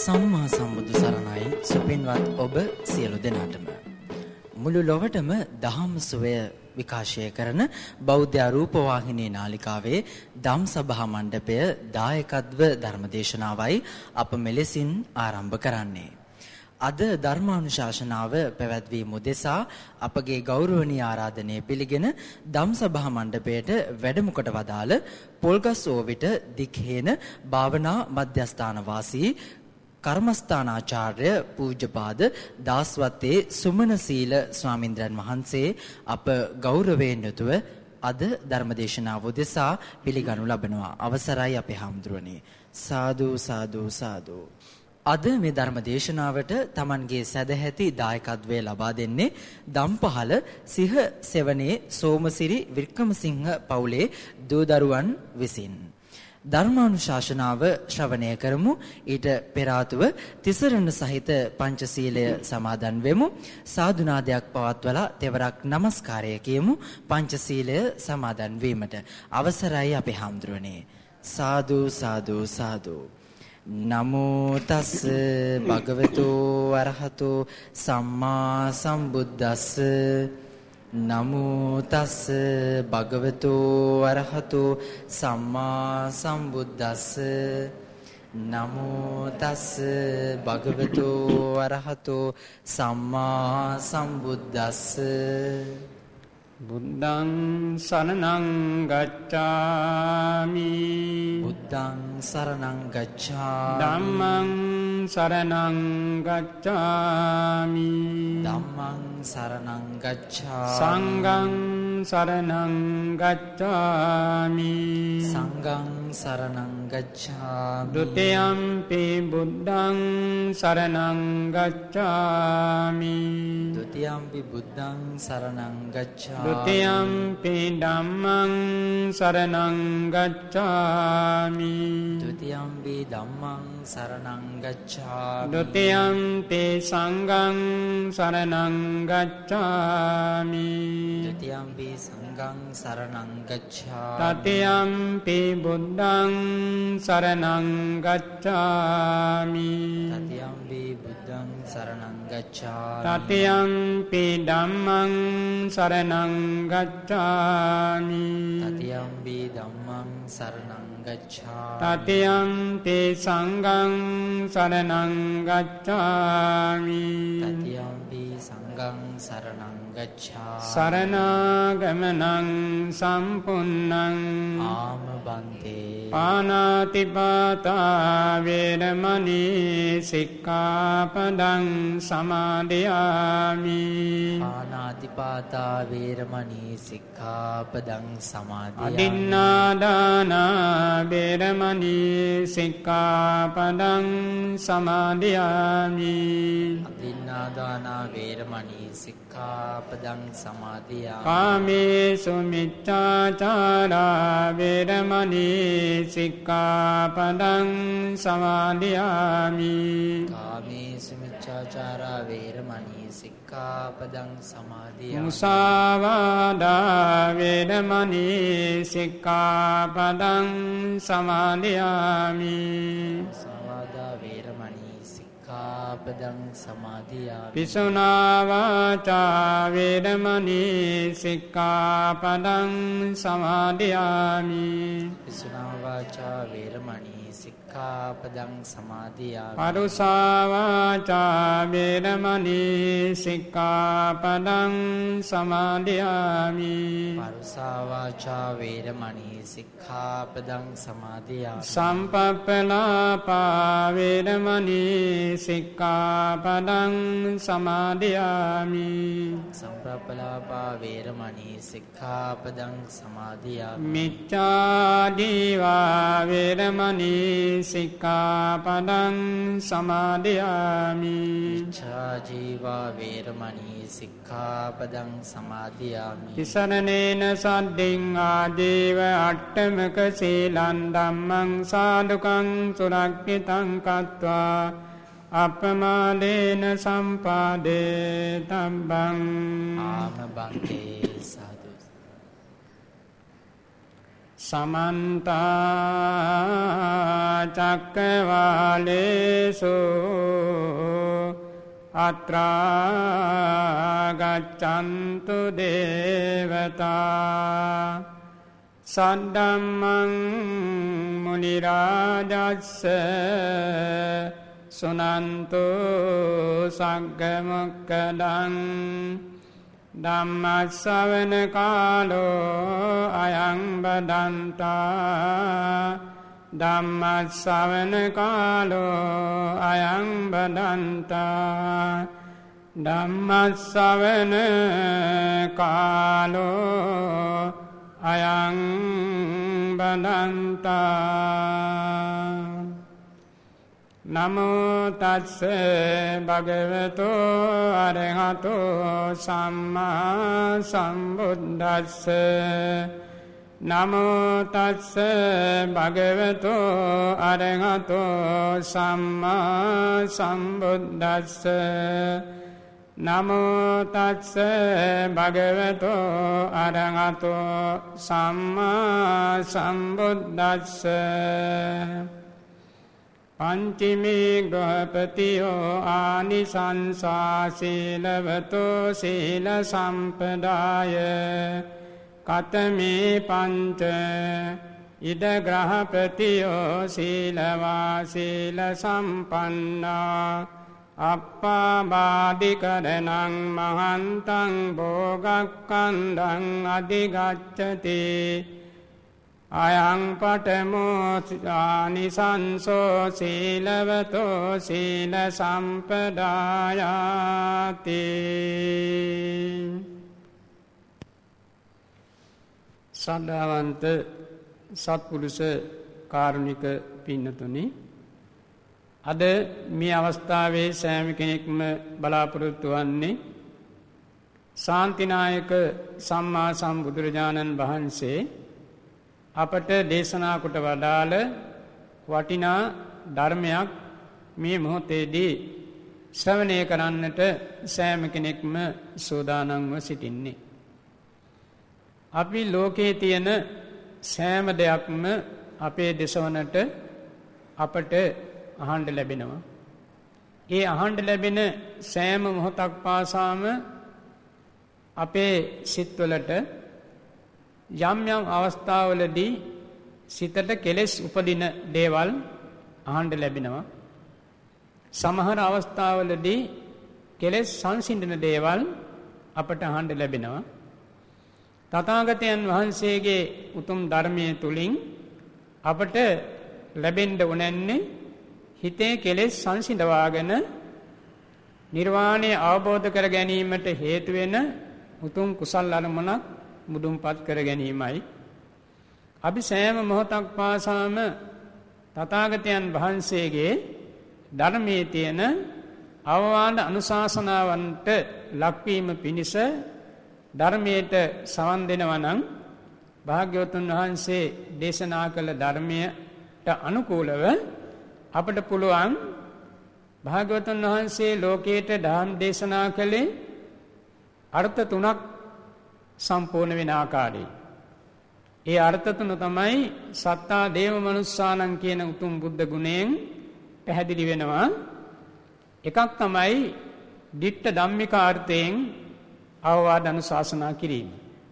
සම්මා සම්බුදු සරණයි සුපින්වත් ඔබ සියලු දෙනාටම. මුළු ලොවටම දහම් සුවය විකාශය කරන බෞද්ධ රූපවාහිනී නාලිකාවේ ධම් සභා මණ්ඩපය දායකත්ව ධර්මදේශනාවයි අප මෙලෙසින් ආරම්භ කරන්නේ. අද ධර්මානුශාසනාව පැවැත්වීම උදෙසා අපගේ ගෞරවනීය ආරාධනය පිළිගෙන ධම් සභා මණ්ඩපයට වැඩම කොට වදාළ පොල්ගස් ඕවිට දික්හේන භාවනා මධ්‍යස්ථාන වාසී කර්මස්ථානාචාර්ය පූජ්‍යපාද දාස්වත්තේ සුමනසීල ස්වාමින්ද්‍රයන් වහන්සේ අප ගෞරවයෙන් යුතුව අද ධර්මදේශනාව උදෙසා පිළිගනු ලබනවා. අවසරයි අපේ හාමුදුරනේ. සාදු සාදු සාදු. අද මේ ධර්ම දේශනාවට තමන්ගේ සදැහැති දායකත්වය ලබා දෙන්නේ දම්පහළ සිහ සෙවනේ සෝමසිරි වික්‍රමසිංහ පවුලේ දූදරුවන් විසින්. ධර්මානුශාසනාව ශ්‍රවණය කරමු. ඊට පෙර ආතුව තිසරණ සහිත පංචශීලය සමාදන් වෙමු. සාදුනාදයක් පවත්වලා තෙවරක් নমස්කාරය කියමු පංචශීලය සමාදන් වීමට. අවසරයි අපේ හාමුදුරනේ. සාදු සාදු සාදු. නමෝ තස් භගවතු අරහතු සම්මා සම්බුද්දස්ස. නමෝ තස් භගවතු අරහතු සම්මා සම්බුද්දස්ස. නමෝ තස් භගවතු අරහතු සම්මා සම්බුද්දස්ස. බුද්ධං සරණං ගච්ඡාමි. බුද්ධං සරණං ගච්ඡාමි. ධම්මං සරණං ගච්ඡාමි. ධම්මං සරණං ගච්ඡාමි. සංඝං සරණං ගච්ඡාමි. සංඝං සරණං ගච්ඡාමි. ဒ ුතියම්පි බුද්ධං සරණං ගච්ඡාමි. ဒ ුතියම්පි බුද්ධං සරණං ගච්ඡාමි. ဒ ුතියම්පි ධම්මං සරණං ගච්ඡාමි. ဒ ුතියම්පි ධම්මං සරණං ගච්ඡාමි. ဒ ුතියම්පි සංඝං සරණං ගච්ඡාමි. ဒ ුතියම්පි සංඝං සරණං ගච්ඡාමි. තතියම්පි බුද්ධං සරණං ගච්ඡාමි. තතියම්පි බුද්ධං සරණං ගච්ඡාමි. තතියම්පි ධම්මං සරණං ගච්ඡාමි. තතියම්පි ධම්මං සරණං ගච්ඡාමි. තතියම්පි සංඝං සරණං ගච්ඡාමි. තතියම්පි සංඝං සරණං ගච්ඡාමි. සරණාගමනං සම්පුන්නං ආම බන්තේ. පාණාතිපාතා වේරමණී සික්ඛාපදං සමාදියාමි. පාණාතිපාතා වේරමණී සික්ඛාපදං සමාදියාමි. අදින්නාදානා වේරමණී සික්ඛාපදං සමාදියාමි. අදින්නාදානා වේරමණී සික්ඛාපදං සමාදියාමි. කාමේසු මිච්ඡාචාරා වේරමණී සික්ඛාපදං සමාදියාමි. කාමේසු මිච්ඡාචාරා වේරමණී සික්ඛාපදං සමාදියාමි. මුසාවාදා වේරමණී සික්ඛාපදං සමාදියාමි. සවාදා වේරමණී සික්ඛාපදං සමාදියාමි. පිසුනා වාචා වේරමණී සික්ඛාපදං සමාදියාමි. පිසුනා වාචා වේරමණී සික්ඛාපදං සමාදියාමි. පරුසා වාචා වේරමණී සික්ඛාපදං සමාදියාමි. පරුසා වාචා වේරමණී සික්ඛාපදං සමාදියාමි. සම්පප්පලාපා වේරමණී සික්ඛාපදං සමාදියාමි. සම්ප්‍රප්පලාපා වේරමණී සික්ඛාපදං සමාදියාමි. මිච්ඡා ජීවා වේරමණී සික්ඛාපදං සමාදියාමි. මිච්ඡා ජීවා වේරමණී සික්ඛාපදං සමාදියාමි. තිසරණේන සද්දින් ආජීව අට්ඨමක සීලං ධම්මං සාදුකං සුරක්ෂිතං කତ୍වා අපමාදේන සම්පාදේ තබ්බං. ආම බන්තේ. සාදු. සමන්ත චක්කවාලේසු අත්‍රා ගච්ඡන්තු දේවතා සද්ධම්මං මුනි රාජස්ස සුනන්තු සග්ග මොක්ඛදං ධම්ම ශ්‍රවණ කාලෝ අයං බදන්තා ධම්ම ශ්‍රවණ කාලෝ අයං බදන්තා ධම්ම ශ්‍රවණ කාලෝ අයං බදන්තා නමෝ තස්ස භගවතෝ අරහතෝ සම්මා සම්බුද්දස්ස නමෝ තස්ස භගවතෝ අරහතෝ සම්මා සම්බුද්දස්ස නමෝ තස්ස භගවතෝ අරහතෝ සම්මා සම්බුද්දස්ස පංචමේ ගෘහපතියෝ ආනිසංසා සීලවතෝ සීල සම්පදාය කතමේ පංච ඉද ග්‍රහපතියෝ සීලවා සීල සම්පන්නා අප්පාබාධිකරණං මහන්තං භෝගක්ඛන්ධං අධිගච්ඡති අයං පඨමෝ ආනිසංසෝ සීලවතෝ සීල සම්පදායාති සද්ධාවන්ත සත්පුරුෂ කාරුණික පින්නතුනි අද මේ අවස්ථාවේ සෑම කෙනෙක්ම බලාපොරොත්තු වන්නේ ශාන්තිනායක සම්මා සම්බුදුරජාණන් වහන්සේ අපට දේශනා කොට වදාළ වටිනා ධර්මයක් මේ මොහොතේදී ශ්‍රවණය කරන්නට සෑම කෙනෙක්ම සූදානම්ව සිටින්නේ. අපි ලෝකයේ තියෙන සෑම දෙයක්ම අපේ දෙසවනට අපට අහන්න ලැබෙනවා. ඒ අහන්න ලැබෙන සෑම මොහොතක් පාසාම අපේ සිත්වලට යම් යම් අවස්ථාවලදී සිතට කෙලෙස් උපදින දේවල් අහන්න ලැබෙනවා. සමහර අවස්ථාවලදී කෙලෙස් සංසිඳන දේවල් අපට අහන්න ලැබෙනවා. තථාගතයන් වහන්සේගේ උතුම් ධර්මයේ තුලින් අපට ලැබෙන්න උනන්නේ හිතේ කෙලෙස් සංසිඳවාගෙන නිර්වාණය අවබෝධ කර ගැනීමට හේතු වෙන උතුම් කුසල් අරමුණක් මුදුන්පත් කර ගැනීමයි. අපි සෑම මොහොතක් පාසාම තථාගතයන් වහන්සේගේ ධර්මයේ තියෙන අවවාද අනුශාසනාවන්ට ලක්වීම පිණිස ධර්මයට සවන් දෙනවා නම් භාග්‍යවතුන් වහන්සේ දේශනා කළ ධර්මයට අනුකූලව අපට පුළුවන් භාග්‍යවතුන් වහන්සේ ලෝකයට ධර්ම දේශනා කළේ අර්ථ තුනක් සම්පූර්ණ වෙන ආකාරයි. ඒ අර්ථ තුන තමයි සත්තා දේව මනුස්සානං කියන උතුම් බුද්ධ ගුණයෙන් පැහැදිලි වෙනවා. එකක් තමයි ditta dhammika අර්ථයෙන් අවවාද අනුශාසනා කිරීම.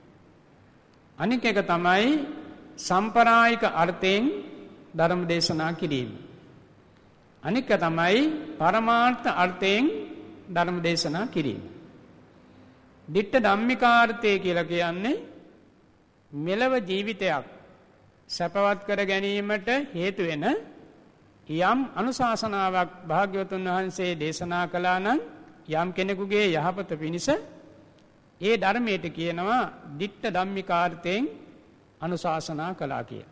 අනික එක තමයි සම්ප්‍රායික අර්ථයෙන් ධර්ම දේශනා කිරීම. අනික තමයි පරමාර්ථ අර්ථයෙන් ධර්ම දේශනා කිරීම. ditta dhammika අර්ථය කියලා කියන්නේ මෙලව ජීවිතයක් සැපවත් කර ගැනීමට හේතු වෙන යම් අනුශාසනාවක් භාග්‍යවතුන් වහන්සේ දේශනා කළා නම් යම් කෙනෙකුගේ යහපත පිණිස ඒ ධර්මයට කියනවා ditta dhammika අර්ථයෙන් අනුශාසනා කළා කියලා.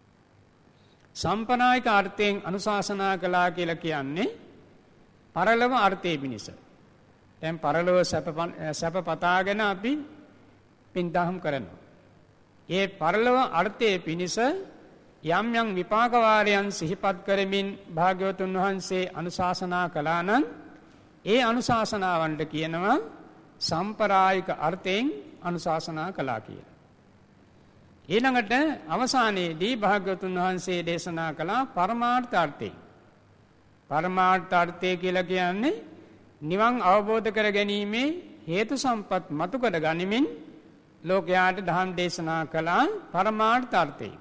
සම්ප්‍රායික අර්ථයෙන් අනුශාසනා කළා කියලා කියන්නේ පරලොව අර්ථයේ පිණිස. දැන් පරලොව සැප පතාගෙන අපි පින්දහම් කරනවා. ඒ පරලොව අර්ථයේ පිණිස යම් යම් විපාක වාරයන් සිහිපත් කරමින් භාග්‍යවතුන් වහන්සේ අනුශාසනා කළා නම් ඒ අනුශාසනාවන්ට කියනවා සම්ප්‍රායික අර්ථයෙන් අනුශාසනා කළා කියලා. ඊළඟට අවසානයේදී භාග්‍යවතුන් වහන්සේ දේශනා කළා පරමාර්ථ අර්ථය. පරමාර්ථ අර්ථය කියලා කියන්නේ නිවන් අවබෝධ කර ගැනීමේ හේතු සම්පත් මතු කර ගනිමින් ලෝකයාට ධම් දේශනා කළා පරමාර්ථ අර්ථය.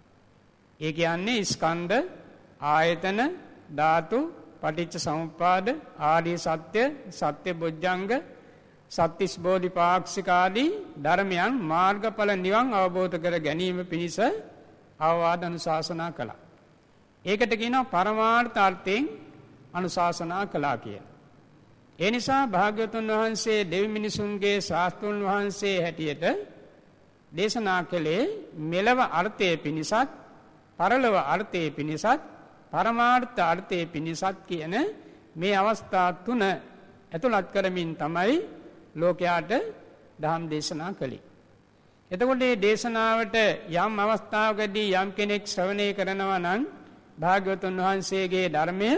ඒ කියන්නේ ස්කන්ධ, ආයතන, ධාතු, පටිච්ච සමුප්පාද, ආදී සත්‍ය, සත්‍ය බොජ්ජංග, සත්‍තිස් බෝධිපාක්ෂික ආදී ධර්මයන් මාර්ගඵල නිවන් අවබෝධ කර ගැනීම පිණිස අවවාද අනුශාසනා කළා. ඒකට කියනවා පරමාර්ථ අර්ථයෙන් අනුශාසනා කළා කියලා. ඒ නිසා භාග්‍යවතුන් වහන්සේ දෙවි මිනිසුන්ගේ ශාස්ත්‍රඥ වහන්සේ හැටියට දේශනා කළේ මෙලව අර්ථයේ පිණිසත් පරලොව අර්ථයේ පිණිසත් පරමාර්ථ අර්ථයේ පිණිසත් කියන මේ අවස්ථා තුන ඇතුළත් කරමින් තමයි ලෝකයාට ධම් දේශනා කළේ. එතකොට මේ දේශනාවට යම් අවස්ථාවකදී යම් කෙනෙක් ශ්‍රවණය කරනවා නම් භාග්‍යවතුන් වහන්සේගේ ධර්මය,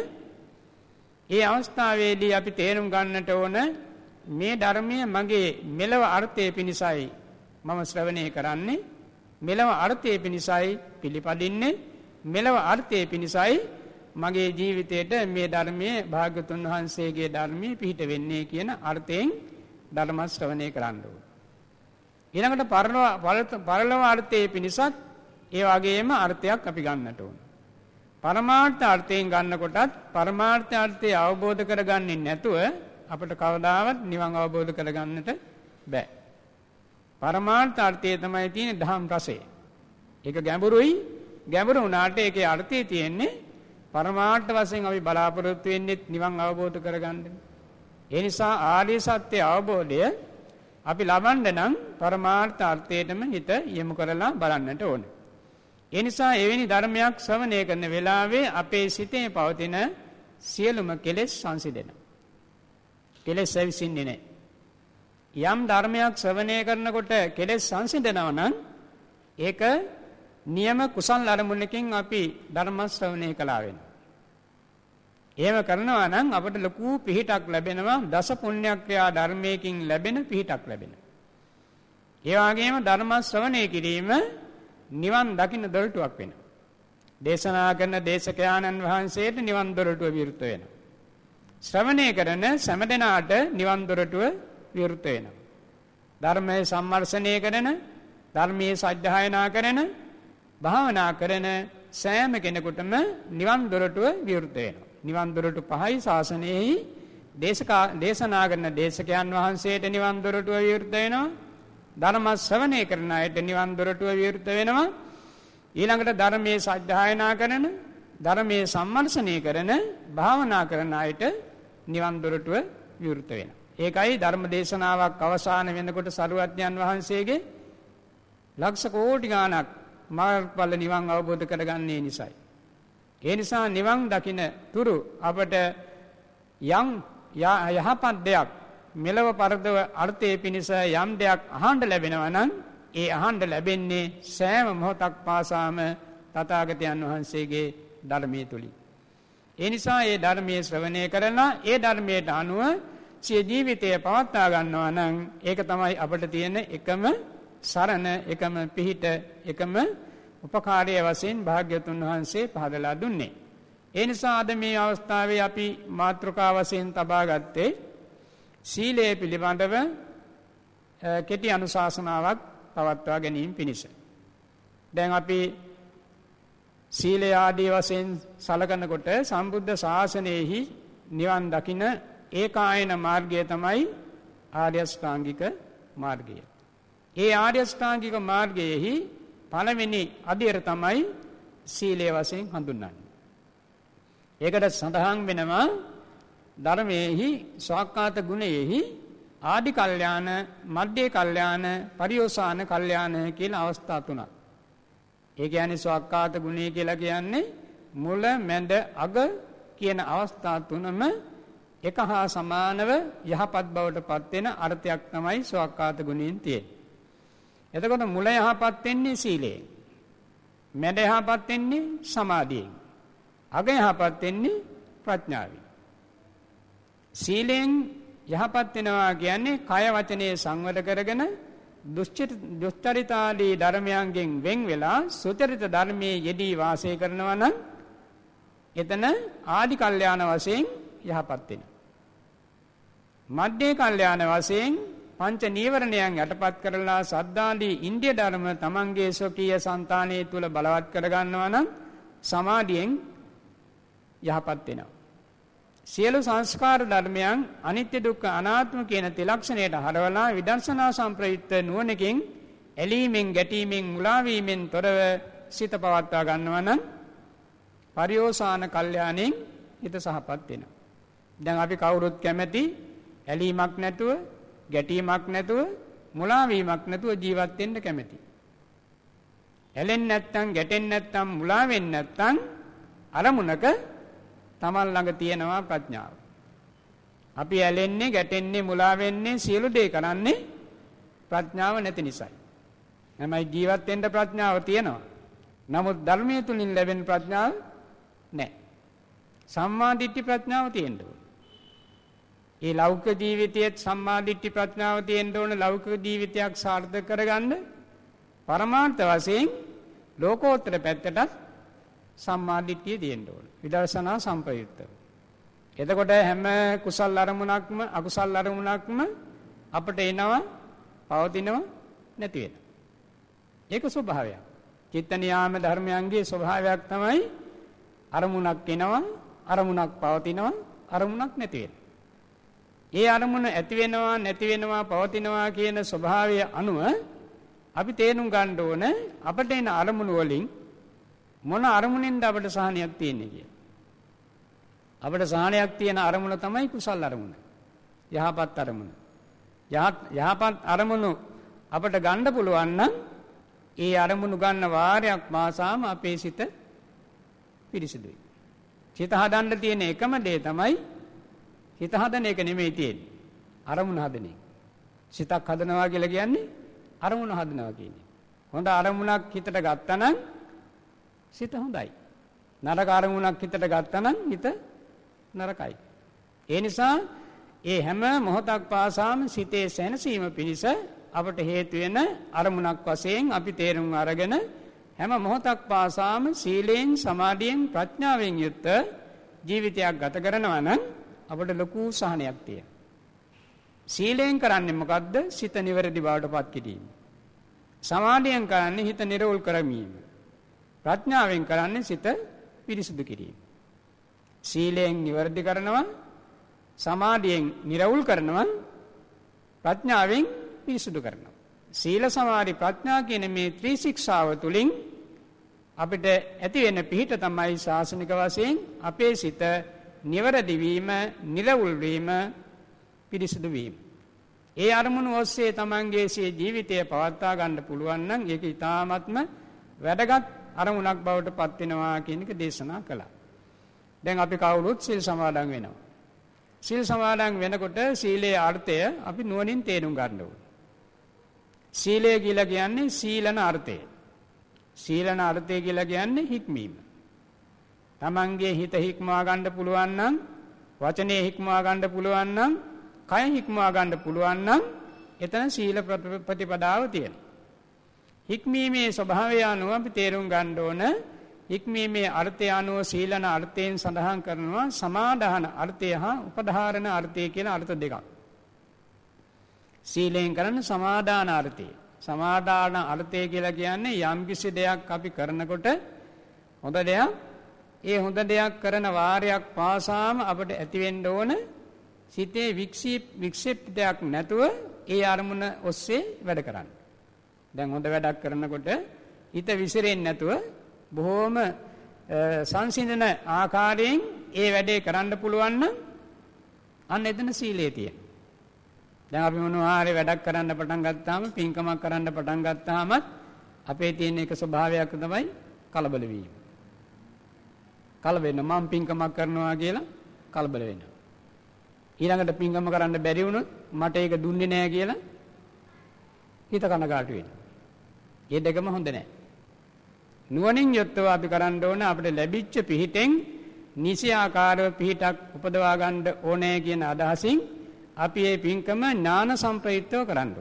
ඒ අවස්ථාවේදී අපි තේරුම් ගන්නට ඕන මේ ධර්මය මගේ මෙලව අර්ථයේ පිණිසයි මම ශ්‍රවණය කරන්නේ, මෙලව අර්ථයේ පිණිසයි පිළිපදින්නේ, මෙලව අර්ථයේ පිණිසයි මගේ ජීවිතයට මේ ධර්මයේ භාග්‍යවතුන් වහන්සේගේ ධර්මයේ පිහිට වෙන්නේ කියන අර්ථයෙන් ධර්ම ශ්‍රවණය කරන්න ඕන. ඊළඟට පරලොව අර්ථයේ පිණිසත් ඒ වගේම අර්ථයක් අපි ගන්නට ඕන. පරමාර්ථ අර්ථයෙන් ගන්නකොටත් පරමාර්ථ අර්ථය අවබෝධ කරගන්නේ නැතුව අපට කවදාවත් නිවන් අවබෝධ කරගන්නට බෑ. පරමාර්ථ අර්ථය තමයි තියෙන්නේ ධම් රසය. ඒක ගැඹුරුයි. ගැඹුරු වුණාට ඒකේ අර්ථය තියෙන්නේ පරමාර්ථ වශයෙන් අපි බලාපොරොත්තු වෙන්නේ නිවන් අවබෝධ කරගන්න. ඒ නිසා ආර්ය සත්‍ය අවබෝධය අපි ලබන්න නම් පරමාර්ථ අර්ථයටම හිත යොමු කරලා බලන්නට ඕනේ. ඒ නිසා එවැනි ධර්මයක් ශ්‍රවණය කරන වෙලාවේ අපේ සිතේ පවතින සියලුම කෙලෙස් සංසිඳෙනවා. කෙලෙස් ඇවිසින්නේ නැහැ. යම් ධර්මයක් ශ්‍රවණය කරනකොට කෙලෙස් සංසිඳනවා නම් ඒක නියම කුසල් අරමුණකින් අපි ධර්ම ශ්‍රවණය කළා වෙනවා. එහෙම කරනවා නම් අපට ලොකු පිහිටක් ලැබෙනවා, දස පුණ්‍යක්‍රියා ධර්මයකින් ලැබෙන පිහිටක් ලැබෙනවා. ඒ වගේම ධර්ම ශ්‍රවණය කිරීම නිවන් දකින්න දොරටුවක් වෙනවා. දේශනා කරන දේශකයාණන් වහන්සේට නිවන් දොරටුව විවෘත වෙනවා. ශ්‍රවණය කරන සෑම දෙනාට නිවන් දොරටුව විවෘත වෙනවා. ධර්මයේ සම්මර්ෂණය කරන, ධර්මයේ සත්‍යයනා කරන, භාවනා කරන සෑම කෙනෙකුටම නිවන් දොරටුව විවෘත වෙනවා. නිවන් දොරටු පහයි ශාසනයෙහි දේශනා කරන දේශකයන් වහන්සේට නිවන් දොරටුව විවෘත වෙනවා. ධර්ම ශ්‍රවණය කරන අයට නිවන් දොරටුව විවෘත වෙනවා. ඊළඟට ධර්මයේ සත්‍යයනා කරන, ධර්මයේ සම්මර්ෂණය කරන, භාවනා කරන අයට නිවන් දොරටුව විවෘත වෙනවා. ඒකයි ධර්ම දේශනාවක් අවසාන වෙනකොට සරුවඥන් වහන්සේගේ ලක්ෂ කෝටි ගණක් මාර්ගඵල නිවන් අවබෝධ කරගන්නේ නිසායි. ඒ නිසා නිවන් දකින තුරු අපට යම් යහපත් දෙයක් මෙලව පරදව අර්ථයේ පිණිස යම් දෙයක් අහන්න ලැබෙනවා නම් ඒ අහන්න ලැබෙන්නේ සෑම මොහොතක් පාසාම තථාගතයන් වහන්සේගේ ධර්මයේ තුලින්. ඒ නිසා ඒ ධර්මයේ ශ්‍රවණය කරලා ඒ ධර්මයට අනුව සිය ජීවිතය පවත්වා ගන්නවා නම් ඒක තමයි අපට තියෙන එකම සරණ, එකම පිහිට, එකම උපකාරයේ වශයෙන් භාග්‍යවතුන් වහන්සේ පහදලා දුන්නේ. ඒ නිසා අද මේ අවස්ථාවේ අපි මාතෘකා වශයෙන් තබා ගත්තේ සීලය පිළිබඳව කෙටි අනුශාසනාවක් පවත්වා ගැනීම පිණිස. දැන් අපි සීලය ආදී වශයෙන් සලකනකොට සම්බුද්ධ ශාසනයෙහි නිවන් දකින ඒකායන මාර්ගය තමයි ආර්ය අෂ්ටාංගික මාර්ගය. ඒ ආර්ය අෂ්ටාංගික මාර්ගයේහි පළවෙනි අදියර තමයි සීලය වශයෙන් හඳුන්වන්නේ. ඒකට සඳහන් වෙනවා ධර්මයේහි ස්වාක්කාත ගුණයෙහි ආදි කල්යාණ, මධ්‍ය කල්යාණ, පරියෝසాన කල්යාණ කියලා අවස්ථා තුනක්. ඒ කියන්නේ ස්වාක්කාත ගුණය කියලා කියන්නේ මුල, මැද, අග කියන අවස්ථා තුනම එක හා සමානව යහපත් බවට පත් වෙන අර්ථයක් තමයි ස්වාක්කාත ගුණයෙන් තියෙන්නේ. එතකොට මුල යහපත් වෙන්නේ සීලයෙන්, මැද යහපත් වෙන්නේ සමාධියෙන්, අග යහපත් වෙන්නේ ප්‍රඥාවෙන්. සීලෙන් යහපත් වෙනවා කියන්නේ කය වචනේ සංවර කරගෙන දුෂ්චරිතාදී ධර්මයන්ගෙන් වෙන් වෙලා සුචරිත ධර්මයේ යෙදී වාසය කරනවා නම් එතන ආදි කල්යාණ වශයෙන් යහපත් වෙනවා. මධ්‍ය කල්යාණ වශයෙන් පංච නීවරණයන් යටපත් කරලා සද්ධාදී ඉන්ද්‍රිය ධර්ම තමන්ගේ ස්වකීය సంతානයේ තුල බලවත් කර ගන්නවා නම් සමාධියෙන් යහපත් වෙනවා. සියලු සංස්කාර ධර්මයන් අනිත්‍ය දුක්ඛ අනාත්ම කියන ත්‍රිලක්ෂණයට හරවලා විදර්ශනා සම්ප්‍රයුක්ත නුවණකින් ඇලීමෙන් ගැටීමෙන් මුලා වීමෙන් තොරව සිත පවත්වා ගන්නවා නම් පරිෝසాన කල්යාණෙන් හිත සහපත් වෙනවා. දැන් අපි කවුරුත් කැමැති ඇලීමක් නැතුව, ගැටීමක් නැතුව, මුලා වීමක් නැතුව ජීවත් වෙන්න කැමැති. ඇලෙන්නේ නැත්තම්, ගැටෙන්නේ නැත්තම්, මුලා වෙන්නේ නැත්තම් අරමුණක තමන් ළඟ තියෙනවා ප්‍රඥාව. අපි ඇලෙන්නේ, ගැටෙන්නේ, මුලා වෙන්නේ සියලු දේ කරන්නේ ප්‍රඥාව නැති නිසායි. එමයි ජීවත් වෙන්න ප්‍රඥාව තියෙනවා. නමුත් ධර්මයේ තුලින් ලැබෙන ප්‍රඥාව නැහැ. සම්මා දිට්ඨි ප්‍රඥාව තියෙන්න ඕන. ඒ ලෞකික ජීවිතයේ සම්මා දිට්ඨි ප්‍රඥාව තියෙන්න ඕන. ලෞකික ජීවිතයක් සාර්ථක කරගන්න පරමාර්ථ වශයෙන් ලෝකෝත්තර පැත්තට සම්මා දිට්ඨිය තියෙන්න ඕන. විදර්ශනා සම්ප්‍රයුක්තව. එතකොට හැම කුසල් අරමුණක්ම අකුසල් අරමුණක්ම අපට එනවා, පවතිනවා, නැති වෙනවා. ඒක ස්වභාවයක්. චිත්ත නියාම ධර්මයන්ගේ ස්වභාවයක් තමයි අරමුණක් එනවා, අරමුණක් පවතිනවා, අරමුණක් නැති වෙනවා. ඒ අරමුණ ඇති වෙනවා, නැති වෙනවා, පවතිනවා කියන ස්වභාවය අනුව අපි තේරුම් ගන්න ඕන අපට එන අරමුණු වලින් මොන අරමුණෙන්ද අපට සහනයක් තියෙන්නේ කියලා. අපට සහනයක් තියෙන අරමුණ තමයි කුසල් අරමුණ. යහපත් අරමුණ. යහපත් අරමුණු අපට ගන්න පුළුවන් නම් ඒ අරමුණු ගන්න වාරයක් මාසාම අපේ සිත පිරිසිදුයි. සිත හදන්න තියෙන එකම දේ තමයි හිත හදන එක නෙමෙයි තියෙන්නේ. අරමුණ හදන එක. සිතක් හදනවා කියලා කියන්නේ අරමුණ හදනවා කියන්නේ. හොඳ අරමුණක් හිතට ගත්තා නම් සිත හොඳයි. නරක අරමුණක් හිතට ගත්තා නම් හිත නරකයි. ඒ නිසා ඒ හැම මොහොතක් පාසාම සිතේ සැනසීම පිණිස අපට හේතු වෙන අරමුණක් වශයෙන් අපි තේරුම් අරගෙන හැම මොහොතක් පාසාම සීලෙන්, සමාධියෙන්, ප්‍රඥාවෙන් යුක්ත ජීවිතයක් ගත කරනවා නම් අපට ලොකු සහනයක් තියෙනවා. සීලෙන් කරන්නේ මොකද්ද? සිත නිවැරදි බවට පත් කිරීම. සමාධියෙන් කරන්නේ හිත නිරවුල් කරගැනීම. ප්‍රඥාවෙන් කරන්නේ සිත පිරිසුදු කිරීම. සීලයෙන් නිවැරදි කරනවා, සමාධියෙන් නිරවුල් කරනවා, ප්‍රඥාවෙන් පිරිසුදු කරනවා. සීල, සමාධි, ප්‍රඥා කියන මේ ත්‍රිශික්ෂාව තුලින් අපිට ඇති වෙන පිහිට තමයි ශාසනික වශයෙන් අපේ සිත නිවැරදි වීම, නිරවුල් වීම, පිරිසුදු වීම. ඒ අරමුණු ඔස්සේ තමන්ගේ ජීවිතය පවත්වා ගන්න පුළුවන් නම් ඒක ඊ타ත්ම වැදගත් අරමුණක් බවට පත් වෙනවා කියන එක දේශනා කළා. දැන් අපි කවුරුත් සීල් සමාදන් වෙනවා. සීල් සමාදන් වෙනකොට සීලේ අර්ථය අපි නුවණින් තේරුම් ගන්න ඕනේ. සීලය කියලා කියන්නේ සීලන අර්ථය. සීලන අර්ථය කියලා කියන්නේ හික්මීම. තමන්ගේ හිත හික්මවා ගන්න පුළුවන් නම්, වචනේ හික්මවා ගන්න පුළුවන් නම්, කය හික්මවා ගන්න පුළුවන් නම් එතන සීල ප්‍රතිපදාව තියෙනවා. හික්මීමේ ස්වභාවය අනුව අපි තේරුම් ගන්න ඕන. හික්මීමේ අර්ථය අනුව සීලන අර්ථයෙන් සඳහන් කරනවා සමාදාන අර්ථය හා උපධාරණ අර්ථය කියලා අර්ථ දෙකක්. සීලෙන් කරන්නේ සමාදාන අර්ථය. සමාදාන අර්ථය කියලා කියන්නේ යම් කිසි දෙයක් අපි කරනකොට හොඳ දෙයක්, ඒ හොඳ දෙයක් කරන වාරයක් පාසාම අපට ඇති වෙන්න ඕන සිතේ වික්ෂිප්තයක් නැතුව ඒ අරමුණ ඔස්සේ වැඩ කරන්න. දැන් හොඳ වැඩක් කරනකොට හිත විසිරෙන්නේ නැතුව බොහෝම සංසිඳන ආකාරයෙන් ඒ වැඩේ කරන්න පුළුවන් නම් අන්න එතන සීලය තියෙනවා. දැන් අපි මොනවා හරි වැඩක් කරන්න පටන් ගත්තාම, පින්කමක් කරන්න පටන් ගත්තාම අපේ තියෙන එක ස්වභාවයක් තමයි කලබල වීම. කලබල වෙන මම පින්කමක් කරනවා කියලා කලබල වෙනවා. ඊළඟට පින්කම කරන්න බැරි වුණොත් මට ඒක දුන්නේ නැහැ කියලා හිත කනගාටු වෙනවා. මේ දෙකම හොඳ නැහැ. නුවණින් යුක්තව අපි කරන්න ඕන අපිට ලැබිච්ච පිහිටෙන් නිසි ආකාරව පිහිටක් උපදවා ගන්න ඕනේ කියන අදහසින් අපි මේ පින්කම ඥාන සම්ප්‍රයුක්තව කරන්න ඕනේ.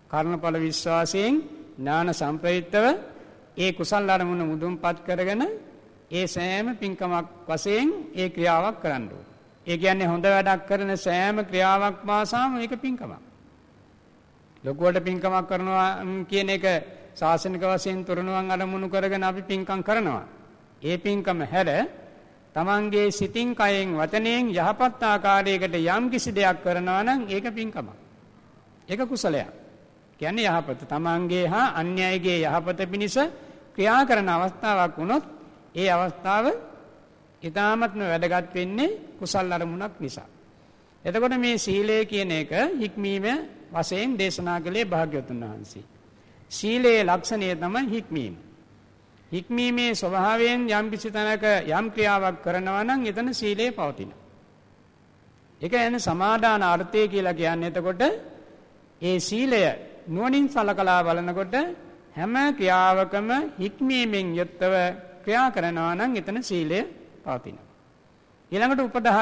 කර්ණඵල විශ්වාසයෙන් ඥාන සම්ප්‍රයුක්තව ඒ කුසල් අරමුණ මුදුන්පත් කරගෙන ඒ සෑම පින්කමක් වශයෙන් ඒ ක්‍රියාවක් කරන්න ඕනේ. ඒ කියන්නේ හොඳ වැඩක් කරන සෑම ක්‍රියාවක් මාසාම මේක පින්කමක්. ලොකුවට පින්කමක් කරනවා කියන එක ශාසනික වශයෙන් තුරණුවන් අරමුණු කරගෙන අපි පින්කම් කරනවා. ඒ පින්කම හැර තමන්ගේ සිතින් කයෙන් වචනයෙන් යහපත් ආකාරයකට යම් කිසි දෙයක් කරනවා නම් ඒක පින්කමක්. ඒක කුසලයක්. කියන්නේ යහපත තමන්ගේ හා අන්‍යයගේ යහපත පිණිස ක්‍රියා කරන අවස්ථාවක් වුණොත් ඒ අවස්ථාව ඊටාත්ම වැදගත් වෙන්නේ කුසල් අරමුණක් නිසා. එතකොට මේ සීලය කියන එක හික්මීම වශයෙන් දේශනා කළේ භාග්‍යවතුන් වහන්සේ. සීලේ ලක්ෂණය තමයි හික්මීම. හික්මීමේ ස්වභාවයෙන් යම් කිසි තැනක යම් ක්‍රියාවක් කරනවා නම් එතන සීලය පවතිනවා. ඒක යන්නේ සමාදාන අර්ථය කියලා කියන්නේ. එතකොට ඒ සීලය නුවණින් සලකලා බලනකොට හැම ක්‍රියාවකම හික්මීමෙන් යුක්තව ක්‍රියා කරනවා නම් එතන සීලය පවතිනවා. ඊළඟට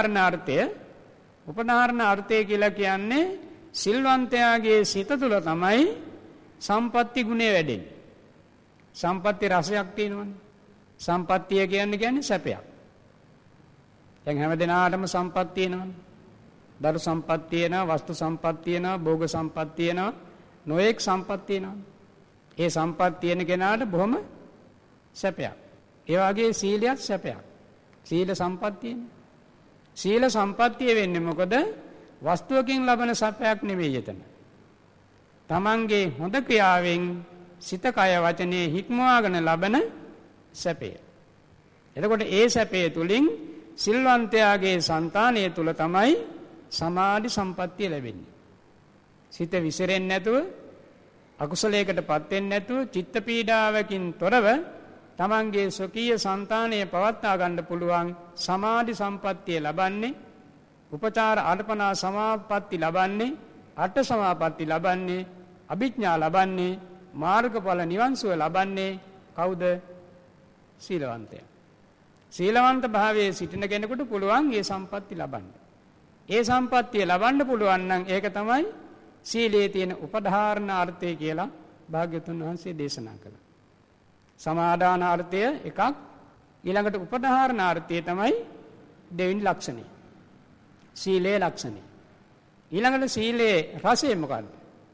උපධාරණ අර්ථය කියලා කියන්නේ සිල්වන්තයාගේ සිත තුළ තමයි සම්පatti ගුණය වැඩෙන්නේ. සම්පatti රසයක් තියෙනවනේ. සම්පත්තිය කියන්නේ සැපයක්. දැන් හැම දිනාටම සම්පත් තියෙනවනේ. දරු සම්පත් තියෙනවා, වස්තු සම්පත් තියෙනවා, භෝග සම්පත් තියෙනවා, නොඑක් සම්පත් තියෙනවා. ඒ සම්පත් තියෙන කෙනාට බොහොම සැපයක්. ඒ වගේ සීලයක් සැපයක්. සීල සම්පත්තිය. සීල සම්පත්තිය වෙන්නේ මොකද? වස්තුවකින් ලබන සැපයක් නෙවෙයි එතන. තමන්ගේ හොඳ ක්‍රියාවෙන් සිත කය වචනේ හික්මවාගෙන ලබන සැපය. එතකොට ඒ සැපය තුලින් සිල්වන්තයාගේ సంతානය තුල තමයි සමාධි සම්පත්තිය ලැබෙන්නේ. සිත විසිරෙන්නේ නැතුව, අකුසලයකටපත් වෙන්නේ නැතුව, චිත්ත පීඩාවකින් තොරව තමන්ගේ ස්වකීය సంతානය පවත්වා ගන්න පුළුවන් සමාධි සම්පත්තිය ලබන්නේ, උපචාර අර්පණා සමාපatti ලබන්නේ, අට සමාපatti ලබන්නේ, අභිඥා ලබන්නේ, මාර්ගඵල නිවන් සුව ලබන්නේ කවුද? සීලවන්තයා. සීලවන්ත භාවයේ සිටින කෙනෙකුට පුළුවන් මේ සම්පatti ලබන්න. ඒ සම්පත්තිය ලබන්න පුළුවන් නම් ඒක තමයි සීලයේ තියෙන උපධාරණ අර්ථය කියලා භාග්‍යවතුන් වහන්සේ දේශනා කළා. සමාදාන අර්ථය එකක්, ඊළඟට උපධාරණ අර්ථය තමයි දෙවෙනි ලක්ෂණය. සීලේ ලක්ෂණය. ඊළඟට සීලේ රසය මොකක්ද?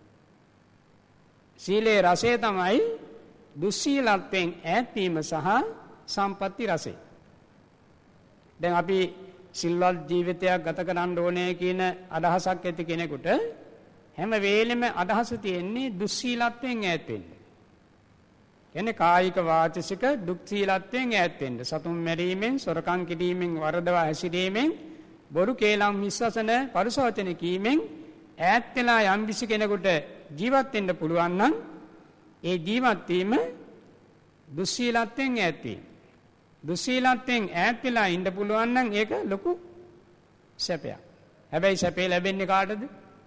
සීලේ රසය තමයි දුස්සීලත්වයෙන් ඈත්වීම සහ සම්පatti රසය. දැන් අපි සිල්වත් ජීවිතයක් ගත කරන්න ඕනේ කියන අදහසක් ඇති කෙනෙකුට හැම වෙලෙම අදහස තියෙන්නේ දුස්සීලත්වයෙන් ඈත් වෙන්න. එන්නේ කායික වාචසික දුස්සීලත්වයෙන් ඈත් වෙන්න. සතුන් මැරීමෙන්, සොරකම් කිරීමෙන්, වරදවා හැසිරීමෙන්, බොරු කේලම් මිස්වසන පරුස වචන කීමෙන් ඈත් වෙලා යම් කිසි කෙනෙකුට ජීවත් වෙන්න පුළුවන් නම් ඒ ජීවත් වීම දුස්සීලත්වයෙන් ඈත් වීම. දුස්සීලත්වයෙන් ඈත් වෙලා ඉන්න පුළුවන් නම් ඒක ලොකු සැපයක්. හැබැයි සැපේ ලැබෙන්නේ කාටද?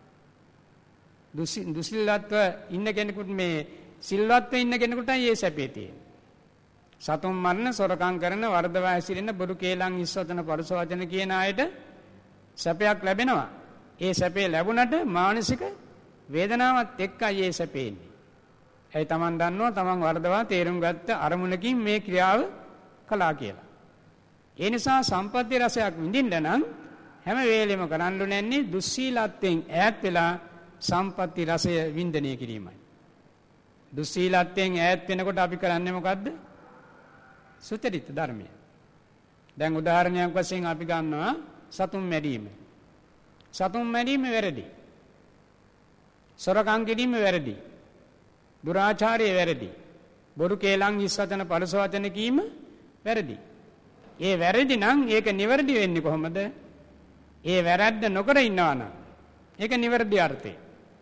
දුස්සීලත්ව ඉන්න කෙනෙකුට, මේ සිල්වත්ව ඉන්න කෙනෙකුටයි මේ සැපේ තියෙන්නේ. සතුන් මරණ, සොරකම් කරන, වරදවා හැසිරෙන, බොරු කේලම් ඉස්වතන පරුස වචන කියන අයට සැපයක් ලැබෙනවා. ඒ සැපේ ලැබුණට මානසික වේදනාවත් එක්කයි ඒ සැපේ ඉන්නේ. ඒ තමන් දන්නවා තමන් වරදවා තේරුම් ගත්ත අරමුණකින් මේ ක්‍රියාව කළා කියලා. ඒ නිසා සම්පත්ති රසයක් විඳින්න නම් හැම වෙලෙම කරන්න ඕනේ දුස්සීලත්වයෙන් ඈත් වෙලා සම්පත්ති රසය වින්දනය කිරීමයි. දුස්සීලත්වයෙන් ඈත් වෙනකොට අපි කරන්නේ මොකද්ද? සුචරිත ධර්මය. දැන් උදාහරණයක් වශයෙන් අපි ගන්නවා සතුන් මැරීම. සතුන් මැරීම වැරදි. සොරකම් කිරීම වැරදි. දුරාචාරය වැරදි. බොරු කේලම් ඉස්වචන පරුස වචන කීම වැරදි. ඒ වැරදි නම් ඒක නිවැරදි වෙන්නේ කොහොමද? ඒ වැරද්ද නොකර ඉන්නවා නම් ඒක නිවැරදි අර්ථය.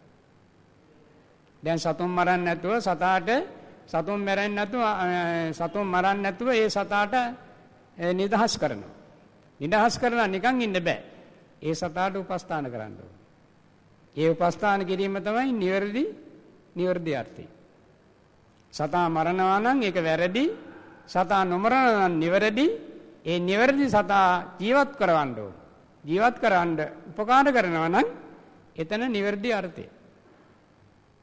දැන් සතුන් මරන්න නැතුව සතුන් මරන්න නැතුව ඒ සතාට නිදහස් කරනවා. නිදහස් කරලා නිකන් ඉන්න බෑ. ඒ සතාට උපස්ථාන කරන්න ඕනේ. ඒ උපස්ථාන කිරීම තමයි නිවැරදි අර්ථය. සතා මරනවා නම් ඒක වැරදි. සතා නොමරනවා නම් නිවැරදි. ඒ නිවැරදි සතා ජීවත් කරවන්න ඕනේ. ජීවත් කරවන්න උපකාර කරනවා නම් එතන නිවැරදි අර්ථය.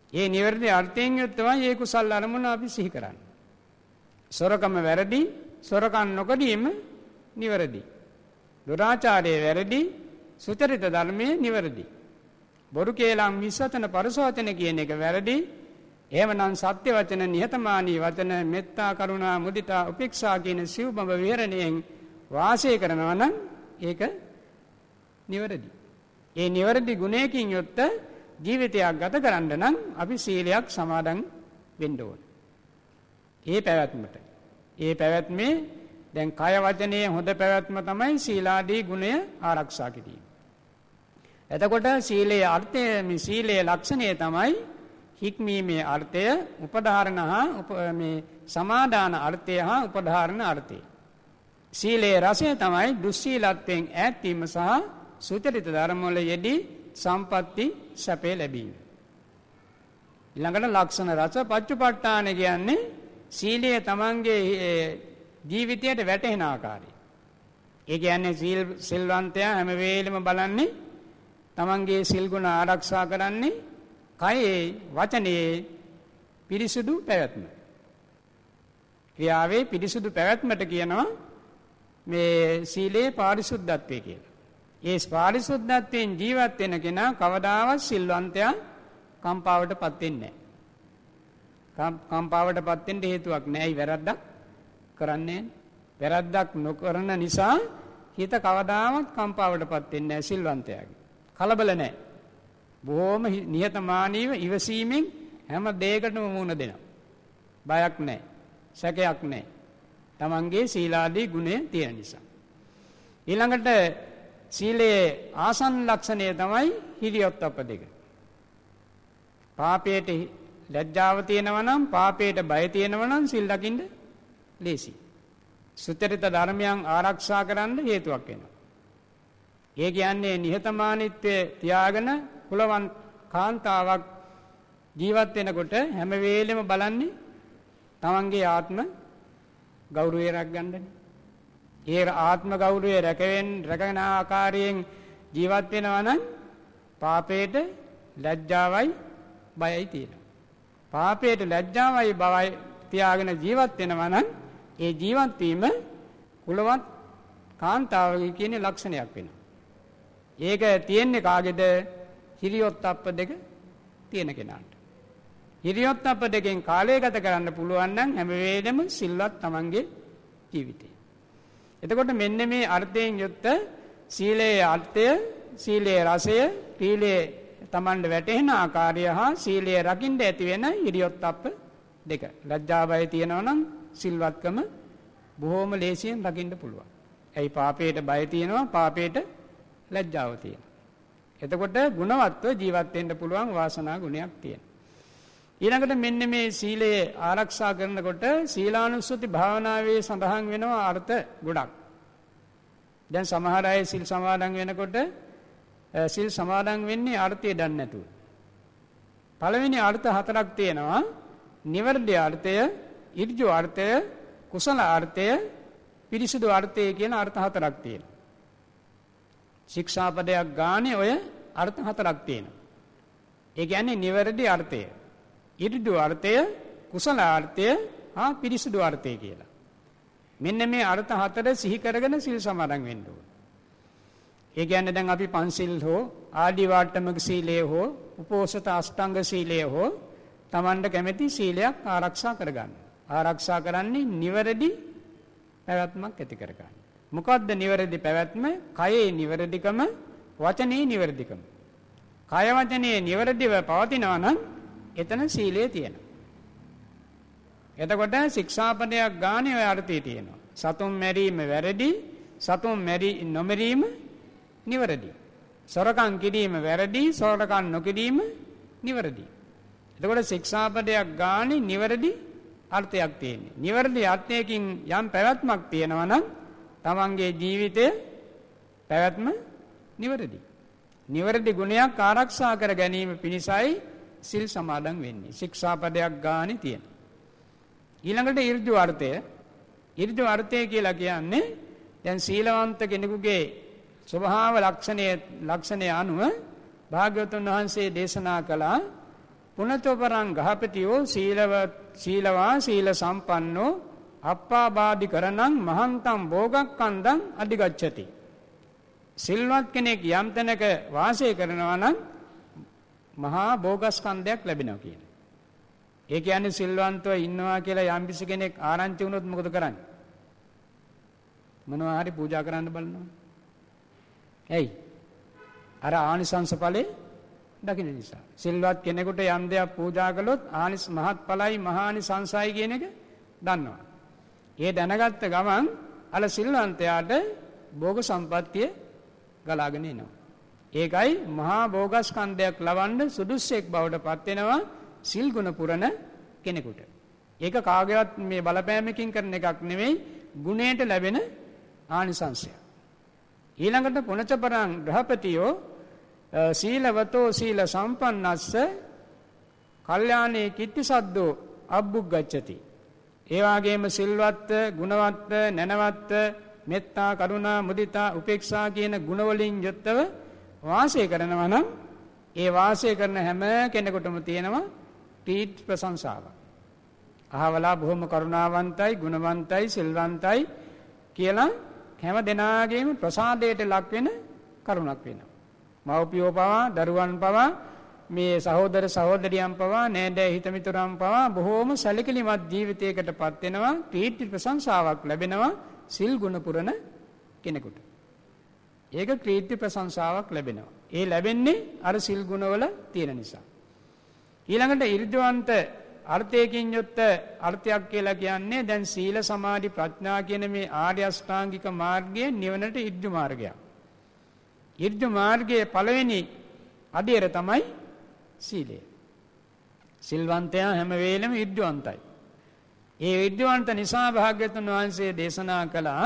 ඒ නිවැරදි අර්ථයෙන් යුක්තවයි ඒ කුසල් අරමුණ අපි සිහි කරන්නේ. සොරකම වැරදි, සොරකම් නොකඩීම නිවැරදි. දුරාචාරය වැරදි, සුචරිත ධර්මයේ නිවැරදි. බොරු කේලම් විශ්වතන පරසවචන කියන එක වැරදි. එහෙමනම් සත්‍ය වචන, නිහතමානී වචන, මෙත්තා, කරුණා, මුදිතා, උපේක්ෂා කියන සිව්බඹ විහරණයෙන් වාසය කරනවා නම් ඒක නිවැරදි. ඒ නිවැරදි ගුණයකින් යුක්ත ජීවිතයක් ගත කරන්න නම් අපි සීලයක් සමාදන් වෙන්න ඕන. ඒ පැවැත්මට. ඒ පැවැත්මේ දැන් කය වචනයේ හොඳ පැවැත්ම තමයි සීලාදී ගුණය ආරක්ෂා කිරීම. එතකොට සීලයේ අර්ථය, මේ සීලයේ ලක්ෂණය තමයි හික්මීමේ අර්ථය, උපධාරණ හා මේ සමාදාන අර්ථය හා උපධාරණ අර්ථය. සීලයේ රසය තමයි දුස්සීලත්වයෙන් ඈත් වීම සහ සුචරිත ධර්ම වල යෙදී සම්පatti සැපේ ලැබීම. ඊළඟට ලක්ෂණ රස පච්චුපට්ඨාන කියන්නේ සීලය තමන්ගේ ජීවිතයට වැටෙන ආකාරය. ඒ කියන්නේ සිල්වන්තයා හැම වෙලෙම බලන්නේ තමන්ගේ සිල් ගුණ ආරක්ෂා කරන්නේ කයේ වචනේ පිරිසුදු පැවැත්ම. ක්‍රියාවේ පිරිසුදු පැවැත්මට කියනවා මේ සීලේ පාරිශුද්ධත්වය කියලා. ඒ පාරිශුද්ධත්වයෙන් ජීවත් වෙන කෙනා කවදාවත් සිල්වන්තයා කම්පාවටපත් වෙන්නේ නැහැ. කම්පාවටපත් වෙන්න හේතුවක් නැහැ. වැරද්දක් කරන්නේ වැරද්දක් නොකරන නිසා හිත කවදාවත් කම්පාවටපත් වෙන්නේ නැහැ සිල්වන්තයාගේ. කලබල නැහැ. බොහොම නිහතමානීව ඉවසීමෙන් හැම දෙයකටම මුහුණ දෙනවා. බයක් නැහැ. සැකයක් නැහැ. තමන්ගේ සීලාදී ගුණය තියෙන නිසා. ඊළඟට සීලේ ආසන්න ලක්ෂණය තමයි හිරියොත්ප්ප දෙක. පාපයට ලැජ්ජාව තියෙනවා නම්, පාපයට බය තියෙනවා නම් සිල් රකින්න ලේසි. සුචරිත ධර්මයන් ආරක්ෂා කරන්න හේතුවක් වෙනවා. ඒ කියන්නේ නිහතමානීත්වය තියාගෙන කුලවන් කාන්තාවක් ජීවත් වෙනකොට හැම වෙලෙම බලන්නේ තමන්ගේ ආත්ම ගෞරවය රැකගන්නනේ. ඒ ආත්ම ගෞරවය රැකගෙන ආකාරයෙන් ජීවත් වෙනවා නම් පාපයට ලැජ්ජාවයි බයයි තියෙනවා. පාපයට ලැජ්ජාවයි බයයි තියාගෙන ජීවත් වෙනවා නම් ඒ ජීවත් වීම කුලවත් කාන්තාවගේ කියන ලක්ෂණයක් වෙනවා. ඒක තියෙන්නේ කාගේද? හිරියොත්ප්ප දෙක තියෙන කෙනාට. හිරියොත්ප්ප දෙකෙන් කාලය ගත කරන්න පුළුවන් නම් හැම වෙලෙම සිල්වත් තමන්ගේ ජීවිතේ. එතකොට මෙන්න මේ අර්ථයෙන් යුක්ත සීලයේ අර්ථය, සීලයේ රසය, සීලයේ තමන්ට වැටෙන ආකාරය හා සීලයේ රකින්න ඇති වෙන හිරියොත්ප්ප දෙක. ලැජ්ජා බය තියෙනවා නම් සිල්වත්කම බොහොම ලේසියෙන් රකින්න පුළුවන්. ඇයි පාපයට බය තියෙනවා, පාපයට ලැජ්ජාව තියෙනවා. එතකොට ගුණවත්ව ජීවත් වෙන්න පුළුවන් වාසනා ගුණයක් තියෙනවා. ඊළඟට මෙන්න මේ සීලය ආරක්ෂා කරනකොට සීලානුස්සති භාවනාවේ සඳහන් වෙනවා අර්ථ ගොඩක්. දැන් සමහර අය සිල් සමාදන් වෙනකොට සිල් සමාදන් වෙන්නේ අර්ථය දන්නේ නැතුව. පළවෙනි අර්ථ හතරක් තියෙනවා. නිවර්ධ්‍ය අර්ථය, ඍජු අර්ථය, කුසල අර්ථය, පිරිසුදු අර්ථය කියන අර්ථ හතරක් තියෙනවා. ශික්ෂාපදයක් ගානේ ඔය අර්ථ හතරක් තියෙනවා. ඒ කියන්නේ නිවැරදි අර්ථය, ඍජු අර්ථය, කුසල අර්ථය හා පිරිසුදු අර්ථය කියලා. මෙන්න මේ අර්ථ හතර සිහි කරගෙන සිල් සමාදන් වෙන්න ඕන. ඒ කියන්නේ දැන් අපි පන්සිල් හෝ ආදි වාට්ටමක සීලය හෝ උපෝසත අෂ්ටාංග සීලය හෝ Tamanda කැමැති සීලයක් ආරක්ෂා කරගන්න. ආරක්ෂා කරන්නේ නිවැරදි පැවැත්මක් ඇති කරගන්න. මොකද්ද නිවැරදි පැවැත්ම? කයේ නිවැරදිකම, වචනේ නිවැරදිකම. කය වචනේ නිවැරදිව පවතිනවා නම් එතන සීලය තියෙනවා. එතකොට ශික්ෂාපදයක් ගානේ ඔය අර්ථය තියෙනවා. සතුන් මැරීම වැරදි, සතුන් නොමැරීම නිවැරදි. සොරකම් කිරීම වැරදි, සොරකම් නොකිරීම නිවැරදි. එතකොට ශික්ෂාපදයක් ගානේ නිවැරදි අර්ථයක් තියෙනවා. නිවැරදි අර්ථයකින් යම් පැවැත්මක් තියෙනවා නම් තමන්ගේ ජීවිතයේ පැවැත්ම නිවැරදි. නිවැරදි ගුණයක් ආරක්ෂා කර ගැනීම පිණිසයි සිල් සමාදන් වෙන්නේ. ශික්ෂාපදයක් ගානේ තියෙන. ඊළඟට ඍජු අර්ථය. ඍජු අර්ථය කියලා කියන්නේ දැන් සීලවන්ත කෙනෙකුගේ ස්වභාව ලක්ෂණය අනුව භාග්‍යවතුන් වහන්සේ දේශනා කළා පුනතෝපරං ගහපතියෝ සීලවා සීල සම්පන්නෝ අප්පාබාධි කරණං මහන්තං භෝගක්ඛන්දං අධිගච්ඡති. සිල්වත් කෙනෙක් යම් තැනක වාසය කරනවා නම් මහා භෝගස්කන්ධයක් ලැබෙනවා කියන. ඒ කියන්නේ සිල්වන්තව ඉන්නවා කියලා යම් කිසි කෙනෙක් ආරංචි වුණොත් මොකද කරන්නේ? මොනවා හරි පූජා කරන්න බලනවා. ඇයි? අර ආනිසංස ඵලේ දකින්න නිසා. සිල්වත් කෙනෙකුට යම් දෙයක් පූජා කළොත් මහත් ඵලයි මහානිසංසයි කියන එක දන්නවා. ඒ දැනගත්ත ගමන් අර සිල්වන්තයාට භෝග සම්පත්තිය ගලාගෙන එනවා. ඒකයි මහා භෝගස්කන්ධයක් ලවන්න සුදුස්සෙක් බවට පත් වෙනවා සිල් ගුණ පුරන කෙනෙකුට. ඒක කාගේවත් මේ බලපෑමකින් කරන එකක් නෙවෙයි, ගුණයට ලැබෙන ආනිසංසය. ඊළඟට පුනචපරං ග්‍රහපතියෝ සීලවතෝ සීල සම්පන්නස්ස කල්යාණේ කිත්තිසද්දෝ අබ්බුග්ගච්ඡති. ඒ වගේම සිල්වත්, ගුණවත්, නැනවත්, මෙත්තා, කරුණා, මුදිතා, උපේක්ෂා කියන ගුණ වලින් යුක්තව වාසය කරනවා නම් ඒ වාසය කරන හැම කෙනෙකුටම තියෙනවා පීඨ ප්‍රශංසාව. අහවලා බොහොම කරුණාවන්තයි, ගුණවන්තයි, සිල්වන්තයි කියලා හැම දෙනාගේම ප්‍රසාදයට ලක් වෙන කරුණක් වෙනවා. මව්පියෝ පවා, දරුවන් පවා, මේ සහෝදර සහෝදරියන් පවා, නෑදෑ හිතමිතුරන් පවා බොහෝම සැලකිලිමත් ජීවිතයකටපත් වෙනවා. පීඨ ප්‍රශංසාවක් ලැබෙනවා සිල් ගුණ පුරන කෙනෙකුට. ඒක කීර්ති ප්‍රශංසාවක් ලැබෙනවා. ඒ ලැබෙන්නේ අර සිල් ගුණවල තියෙන නිසා. ඊළඟට ඍජුවන්ත අර්ථයකින් යුක්ත අර්ථයක් කියලා කියන්නේ දැන් සීල සමාධි ප්‍රඥා කියන මේ ආර්ය අෂ්ටාංගික මාර්ගයේ නිවනට ඍජු මාර්ගයක්. ඍජු මාර්ගයේ පළවෙනි අදියර තමයි සීලය. සිල්වන්තයා හැම වෙලෙම ඍජුවන්තයි. ඒ ඍජුවන්ත නිසා භාග්‍යවතුන් වහන්සේ දේශනා කළා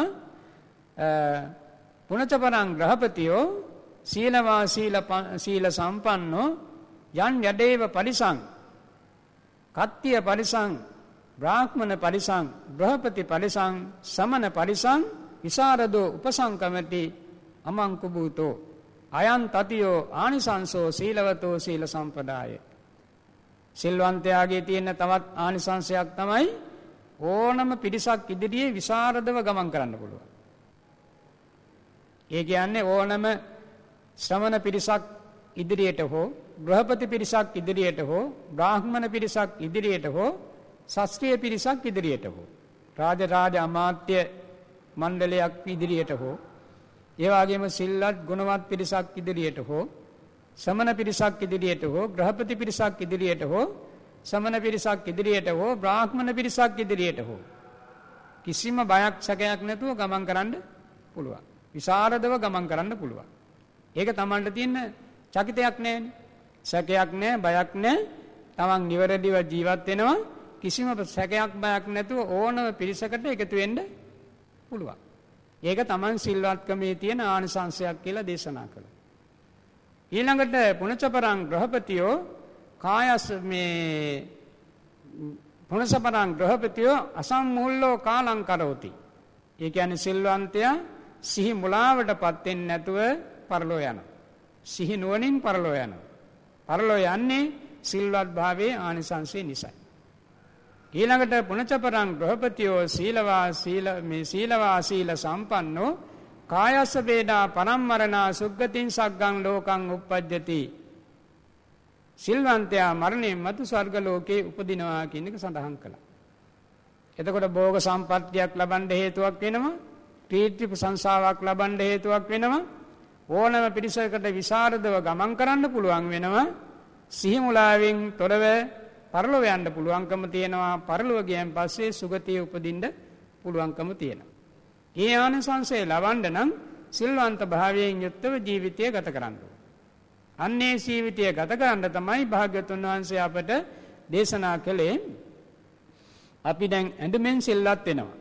පුනචපරං ග්‍රහපතියෝ සීලවා සීල සම්පන්නෝ යන් යදේව පරිසං කත්තිය පරිසං බ්‍රාහ්මණ පරිසං ග්‍රහපති පරිසං සමන පරිසං විසරදෝ උපසංකමති අමංකුබූතෝ අයං තතියෝ ආනිසංසෝ සීලවතෝ සීල සම්පදාය. සිල්වන්තයාගේ තියෙන තවත් ආනිසංසයක් තමයි ඕනම පිරිසක් ඉදිරියේ විසරදව ගමන් කරන්න පුළුවන්. ඒ කියන්නේ ඕනම ශ්‍රමණ පිරිසක් ඉදිරියට හෝ, ගෘහපති පිරිසක් ඉදිරියට හෝ, බ්‍රාහ්මණ පිරිසක් ඉදිරියට හෝ, ශාස්ත්‍රීය පිරිසක් ඉදිරියට හෝ, රාජ අමාත්‍ය මණ්ඩලයක් ඉදිරියට හෝ, ඒ වගේම සිල්වත් ගුණවත් පිරිසක් ඉදිරියට හෝ, ශ්‍රමණ පිරිසක් ඉදිරියට හෝ, ගෘහපති පිරිසක් ඉදිරියට හෝ, ශ්‍රමණ පිරිසක් ඉදිරියට හෝ, බ්‍රාහ්මණ පිරිසක් ඉදිරියට හෝ කිසිම බයක් සැකයක් නැතුව ගමන් කරන්න පුළුවන්. විසරදව ගමන් කරන්න පුළුවන්. ඒක Tamanට තියෙන චකිතයක් නෑනේ. සැකයක් නෑ, බයක් නෑ. Taman නිවැරදිව ජීවත් වෙනවා. කිසිම සැකයක් බයක් නැතුව ඕනම පිරිසකට එකතු වෙන්න පුළුවන්. ඒක Taman සිල්වත්කමේ තියෙන ආනිසංශයක් කියලා දේශනා කළා. ඊළඟට පුනචපරං ග්‍රහපතියෝ කායස් මේ පුනචපරං ග්‍රහපතියෝ අසම්මූල්ලෝ කාලං කරෝති. ඒ කියන්නේ සිල්වන්තයා සිහි මුලාවටපත් වෙන්නේ නැතුව පරලෝ යනවා. සිහි නුවණින් පරලෝ යනවා. පරලෝ යන්නේ සිල්වත් භාවයේ ආනිසංසය නිසායි. ඊළඟට පුනචපරං ග්‍රහපතියෝ සීලවා සීල සම්පන්නෝ කායස්ස වේදා පරම්මරණා සුග්ගතින් සග්ගං ලෝකං උප්පජ්ජති. සිල්වන්තයා මරණයෙන් මතු ස්වර්ග ලෝකේ උපදිනවා කියන එක සඳහන් කළා. එතකොට භෝග සම්පත්තියක් ලබන්න හේතුවක් වෙනවා. කීර්ති ප්‍රශංසාවක් ලබන්න හේතුවක් වෙනවා. ඕනම පිරිසකට විසරදව ගමන් කරන්න පුළුවන් වෙනවා. සිහි මුලාවෙන් තොරව පරලොව යන්න පුළුවන්කම තියෙනවා. පරලොව ගියන් පස්සේ සුගතිය උපදින්න පුළුවන්කම තියෙනවා. ඒ ආනිසංසය ලබන්න නම් සිල්වන්ත භාවයෙන් යුක්තව ජීවිතය ගත කරන්න ඕන. අන්නේ ජීවිතය ගත කරන්න තමයි භාග්‍යවතුන් වහන්සේ අපට දේශනා කළේ. අපි දැන් ඇඳුමෙන් සිල්වත් වෙනවා.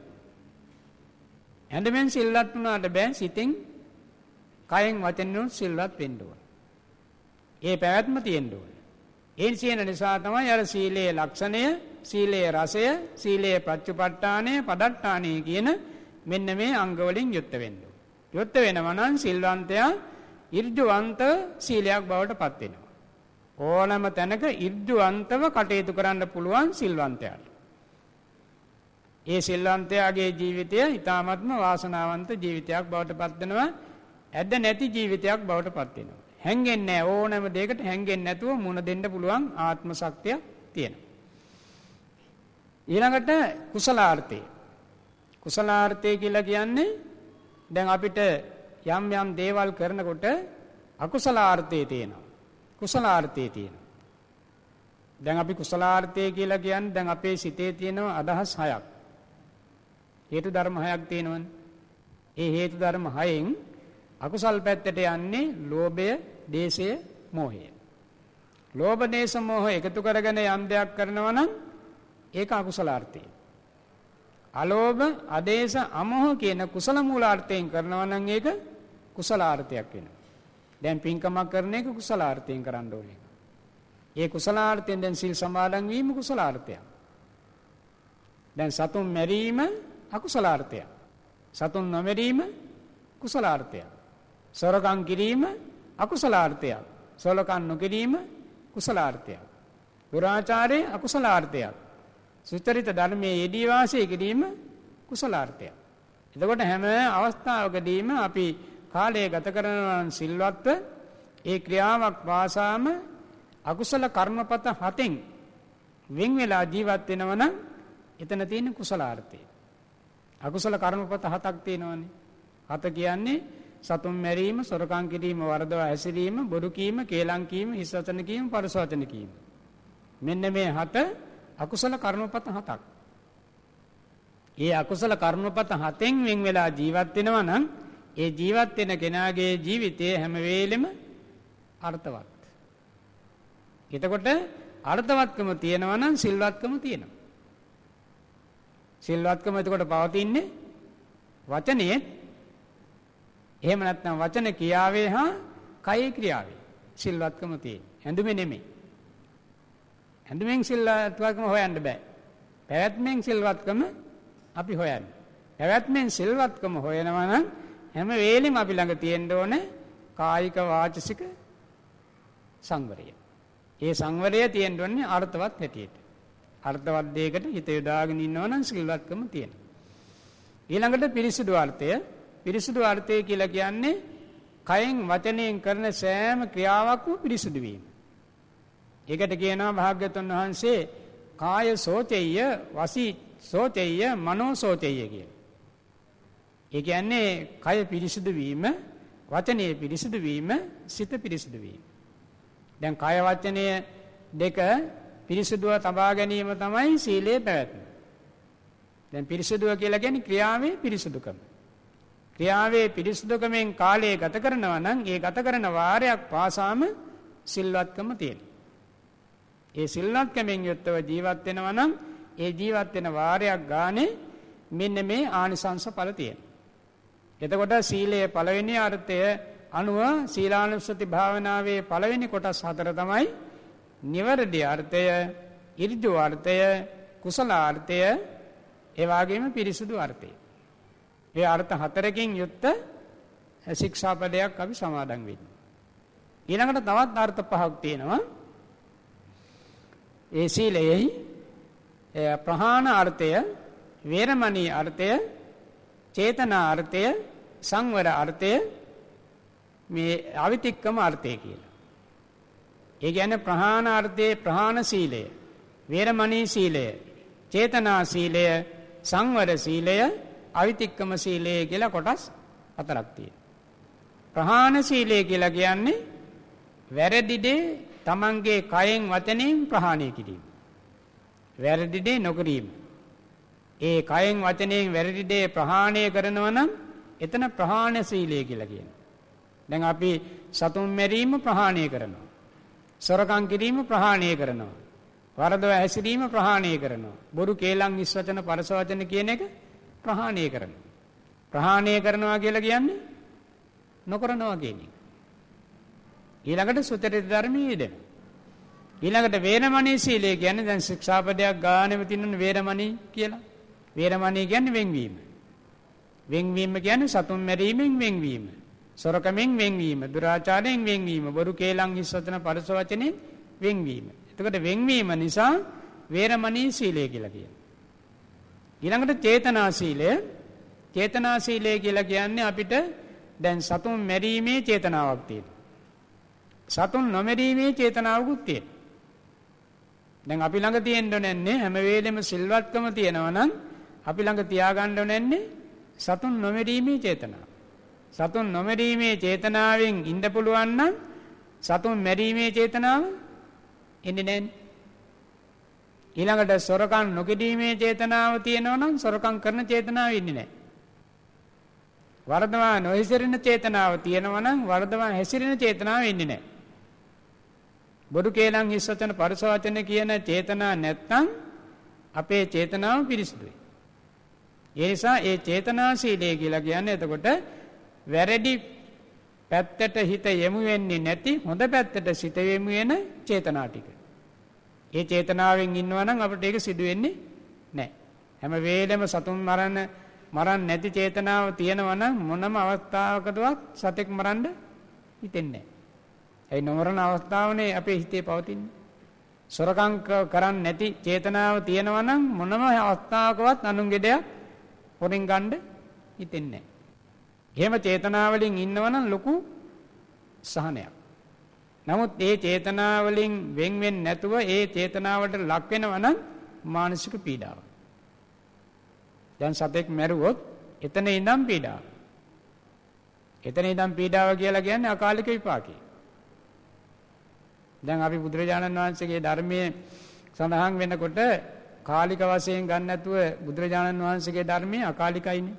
ඇඳුමෙන් සිල්වත් වුණාට බෑ සිතින් කයෙන් වචනෙන් සිල්වත් වෙන්න ඕන. ඒ පැවැත්ම තියෙන්න ඕන. ඒ කියන නිසා තමයි අර සීලයේ ලක්ෂණය, සීලයේ රසය, සීලයේ ප්‍රතිපත්තාණය, පදට්ටාණය කියන මෙන්න මේ අංග වලින් යුක්ත වෙන්න ඕන. යුක්ත වෙනවා නම් සිල්වන්තයා ඍජුවන්ත සීලයක් බවට පත් වෙනවා. ඕනෑම තැනක ඉර්ධුවන්තව කටයුතු කරන්න පුළුවන් සිල්වන්තයාට. ඒ සිල්වන්තයාගේ ජීවිතය ඊ타ත්ම වාසනාවන්ත ජීවිතයක් බවට පත් වෙනවා. ඇද නැති ජීවිතයක් බවට පත් වෙනවා. හැංගෙන්නේ නැහැ, ඕනෑම දෙයකට හැංගෙන්නේ නැතුව මුණ දෙන්න පුළුවන් ආත්ම ශක්තිය තියෙනවා. ඊළඟට කුසලාර්ථය. කුසලාර්ථය කියලා කියන්නේ දැන් අපිට යම් යම් දේවල් කරනකොට අකුසලාර්ථය තියෙනවා. කුසලාර්ථය තියෙනවා. දැන් අපි කුසලාර්ථය කියලා කියන්නේ දැන් අපේ සිතේ තියෙන අදහස් 6ක්. හේතු ධර්ම 6ක් තියෙනවනේ. ඒ හේතු ධර්ම 6න් අකුසල් පැත්තට යන්නේ ලෝභය, දේශය, මෝහය. ලෝභ, දේශ, මෝහ එකතු කරගෙන යම් දෙයක් කරනවා නම් ඒක අකුසලාර්ථය. අලෝභ, අදේශ, අමෝහ කියන කුසල මූලාර්ථයෙන් කරනවා නම් ඒක කුසලාර්ථයක් වෙනවා. දැන් පින්කමක් කරන එක කුසලාර්ථයෙන් කරන්න ඕනේ. ඒ කුසලාර්ථයෙන් දැන් සිල් සමාදන් වීම කුසලාර්ථයක්. දැන් සතුන් මැරීම අකුසලාර්ථයක්. සතුන් නොමැරීම කුසලාර්ථයක්. සොරකම් කිරීම අකුසලාර්ථයක්. සොරකම් නොකිරීම කුසලාර්ථයක්. දුරාචාරය අකුසලාර්ථයක්. සුචරිත ධර්මයේ යෙදී වාසය කිරීම කුසලාර්ථයක්. එතකොට හැම අවස්ථාවකදීම අපි කාලය ගත කරනවා සිල්වත්ව ඒ ක්‍රියාවක් වාසාම අකුසල කර්මපත 7න් වෙන් වෙලා ජීවත් වෙනවා නම් එතන තියෙන කුසලාර්ථය. අකුසල කර්මපත 7ක් තියෙනවානේ. 7 කියන්නේ සතුන් මැරීම, සොරකම් කිරීම, වරදවා හැසිරීම, බොරු කීම, කේලම් කීම, හිස් වචන කීම, පරුස වචන කීම. මෙන්න මේ 7 අකුසල කර්මපත 7ක්. ඒ අකුසල කර්මපත 7න් වෙන් වෙලා ජීවත් වෙනවා නම් ඒ ජීවත් වෙන කෙනාගේ ජීවිතයේ හැම වෙලෙම අර්ථවත්. එතකොට අර්ථවත්කම තියෙනවා නම් සිල්වත්කම තියෙනවා. සිල්වත්කම එතකොට පවතින්නේ වචනේ. එහෙම නැත්නම් වචන ක්‍රියාවේ හා කයේ ක්‍රියාවේ සිල්වත්කම තියෙන. ඇඳුමේ නෙමෙයි. ඇඳුමෙන් සිල්වත්කම හොයන්න බෑ. පැවැත්මෙන් සිල්වත්කම අපි හොයන්නේ. පැවැත්මෙන් සිල්වත්කම හොයනවා නම් හැම වෙලෙම අපි ළඟ තියෙන්න ඕනේ කායික වාචසික සංවරය. ඒ සංවරය තියෙන්න ඕනේ අර්ථවත් හැටියට. අර්ථවත් දෙයකට හිත යොදාගෙන ඉන්නවා නම් සිල්වත්කම තියෙනවා. ඊළඟට පිරිසුදු අර්ථය. පිරිසුදු අර්ථය කියලා කියන්නේ කයෙන් වචනයෙන් කරන සෑම ක්‍රියාවක්ම පිරිසුදු වීම. ඒකට කියනවා භාග්‍යවතුන් වහන්සේ කාය සෝචෙය්‍ය, වසී සෝචෙය්‍ය, මනෝ සෝචෙය්‍ය කියලා. ඒ කියන්නේ කය පිරිසුදු වීම, වචනේ පිරිසුදු වීම, සිත පිරිසුදු වීම. දැන් කය වචනය දෙක පිරිසුදුව තබා ගැනීම තමයි සීලයේ පැවැත්ම. දැන් පිරිසුදුව කියලා කියන්නේ ක්‍රියාවේ පිරිසුදුකම. ක්‍රියාවේ පිරිසුදුකමෙන් කාලය ගත කරනවා නම් ඒ ගත කරන වාරයක් පාසාම සිල්වත්කම තියෙනවා. ඒ සිල්වත්කමෙන් යුක්තව ජීවත් වෙනවා නම් ඒ ජීවත් වෙන වාරයක් ගානේ මෙන්න මේ ආනිසංස ඵල තියෙනවා. එතකොට සීලයේ පළවෙනි අර්ථය අනුව සීලානුස්සති භාවනාවේ පළවෙනි කොටස් 4 තමයි නිවැරදි අර්ථය, ඍජු අර්ථය, කුසල අර්ථය, ඒ වගේම පිරිසුදු අර්ථය. ඒ අර්ථ 4කින් යුක්ත ශික්ෂාපදයක් අපි සමාදන් වෙන්නේ. ඊළඟට තවත් අර්ථ 5ක් තියෙනවා. ඒ සීලයේ ප්‍රහාණ අර්ථය, වේරමණී අර්ථය, චේතනා අර්ථය, සංවර අර්ථය, මේ අවිතික්කම අර්ථය කියලා. ඒ කියන්නේ ප්‍රහාණ අර්ථයේ ප්‍රහාණ සීලය, වේරමණී සීලය, චේතනා සීලය, සංවර සීලය, අවිතික්කම සීලය කියලා කොටස් 4ක් තියෙනවා. ප්‍රහාණ සීලය කියලා කියන්නේ වැරදි දේ තමන්ගේ කයෙන් වචනයෙන් ප්‍රහාණය කිරීම. වැරදි දේ නොකිරීම. ඒ කයෙන් වචනයෙන් වැරදි දේ ප්‍රහාණය කරනවා නම් එතන ප්‍රහාණ සීලය කියලා කියනවා. දැන් අපි සතුන් මැරීම ප්‍රහාණය කරනවා. සොරකම් කිරීම ප්‍රහාණය කරනවා. වරදව හැසිරීම ප්‍රහාණය කරනවා. බොරු කේලම් හිස් වචන පරස වචන කියන එක ප්‍රහාණය කරනවා. ප්‍රහාණය කරනවා කියලා කියන්නේ නොකරනවා කියන එක. ඊළඟට සුචරිත ධර්මයේ දෙන. ඊළඟට වේරමණී සීලය කියන්නේ දැන් ශික්ෂාපදයක් ගානෙම තියෙන වේරමණී කියලා. වේරමණී කියන්නේ වෙන්වීම. වෙන්වීම කියන්නේ සතුන් මැරීමෙන් වෙන්වීම. සොරකමෙන් වෙන්වීම, දුරාචාරයෙන් වෙන්වීම, බොරු කේලම් හිස් වචන පරස වචනෙන් වෙන්වීම. එතකොට වෙන්වීම නිසා වේරමණී සීලය කියලා කියනවා. ඊළඟට චේතනා සීලය. චේතනා සීලය කියලා කියන්නේ අපිට දැන් සතුන් මැරීමේ චේතනාවක් තියෙනවා. සතුන් නොමැරීමේ චේතනාවකුත් තියෙනවා. දැන් අපි ළඟ තියෙන්න ඕනේ හැම වෙලෙම සිල්වත්කම තියෙනවා නම් අපි ළඟ තියාගන්න ඕනේ සතුන් නොමැරීමේ චේතනාව. සතුන් නොමැරීමේ චේතනාවෙන් ඉන්න පුළුවන් නම් සතුන් මැරීමේ චේතනාව එන්නේ නැහැ. ඊළඟට සොරකම් නොකිරීමේ චේතනාව තියෙනවා නම් සොරකම් කරන චේතනාව ඉන්නේ නැහැ. වර්ධවා නොහැසිරෙන චේතනාව තියෙනවා නම් වර්ධවා හැසිරෙන චේතනාව ඉන්නේ නැහැ. බොරු කේලම් හිස් වචන පරස වචන කියන චේතනා නැත්නම් අපේ චේතනාව පිරිසුදුයි. ඒ නිසා ඒ චේතනා සීලය කියලා කියන්නේ එතකොට වැරදි පැත්තට හිත යොමු වෙන්නේ නැති හොඳ පැත්තට සිත යොමු වෙන චේතනා ටික. ඒ චේතනාවෙන් ඉන්නවා නම් අපිට ඒක සිදු වෙන්නේ නැහැ. හැම වෙලෙම සතුන් මරන්න නැති චේතනාව තියෙනවා නම් මොනම අවස්ථාවකදවත් සතෙක් මරන්න හිතෙන්නේ නැහැ. ඒ නොමරන අවස්ථාවනේ අපේ හිතේ පවතින්නේ. සොරකම් කරන්නේ නැති චේතනාව තියෙනවා නම් මොනම අවස්ථාවකවත් අනුන්ගේ දෙයක් හොරෙන් ගන්න හිතෙන්නේ නැහැ. එහෙම චේතනාවලින් ඉන්නවනම් ලොකු සහනයක්. නමුත් ඒ චේතනාවලින් වෙන් වෙන්නේ නැතුව ඒ චේතනාවට ලක් වෙනවා නම් මානසික පීඩාවක්. දැන් සතෙක් මැරුවොත් එතන ඉඳන් පීඩාව. එතන ඉඳන් පීඩාව කියලා කියන්නේ අකාලික විපාකේ. දැන් අපි බුදුරජාණන් වහන්සේගේ ධර්මයේ සඳහන් වෙනකොට කාලික වශයෙන් ගන්න නැතුව බුදුරජාණන් වහන්සේගේ ධර්මයේ අකාලිකයිනේ.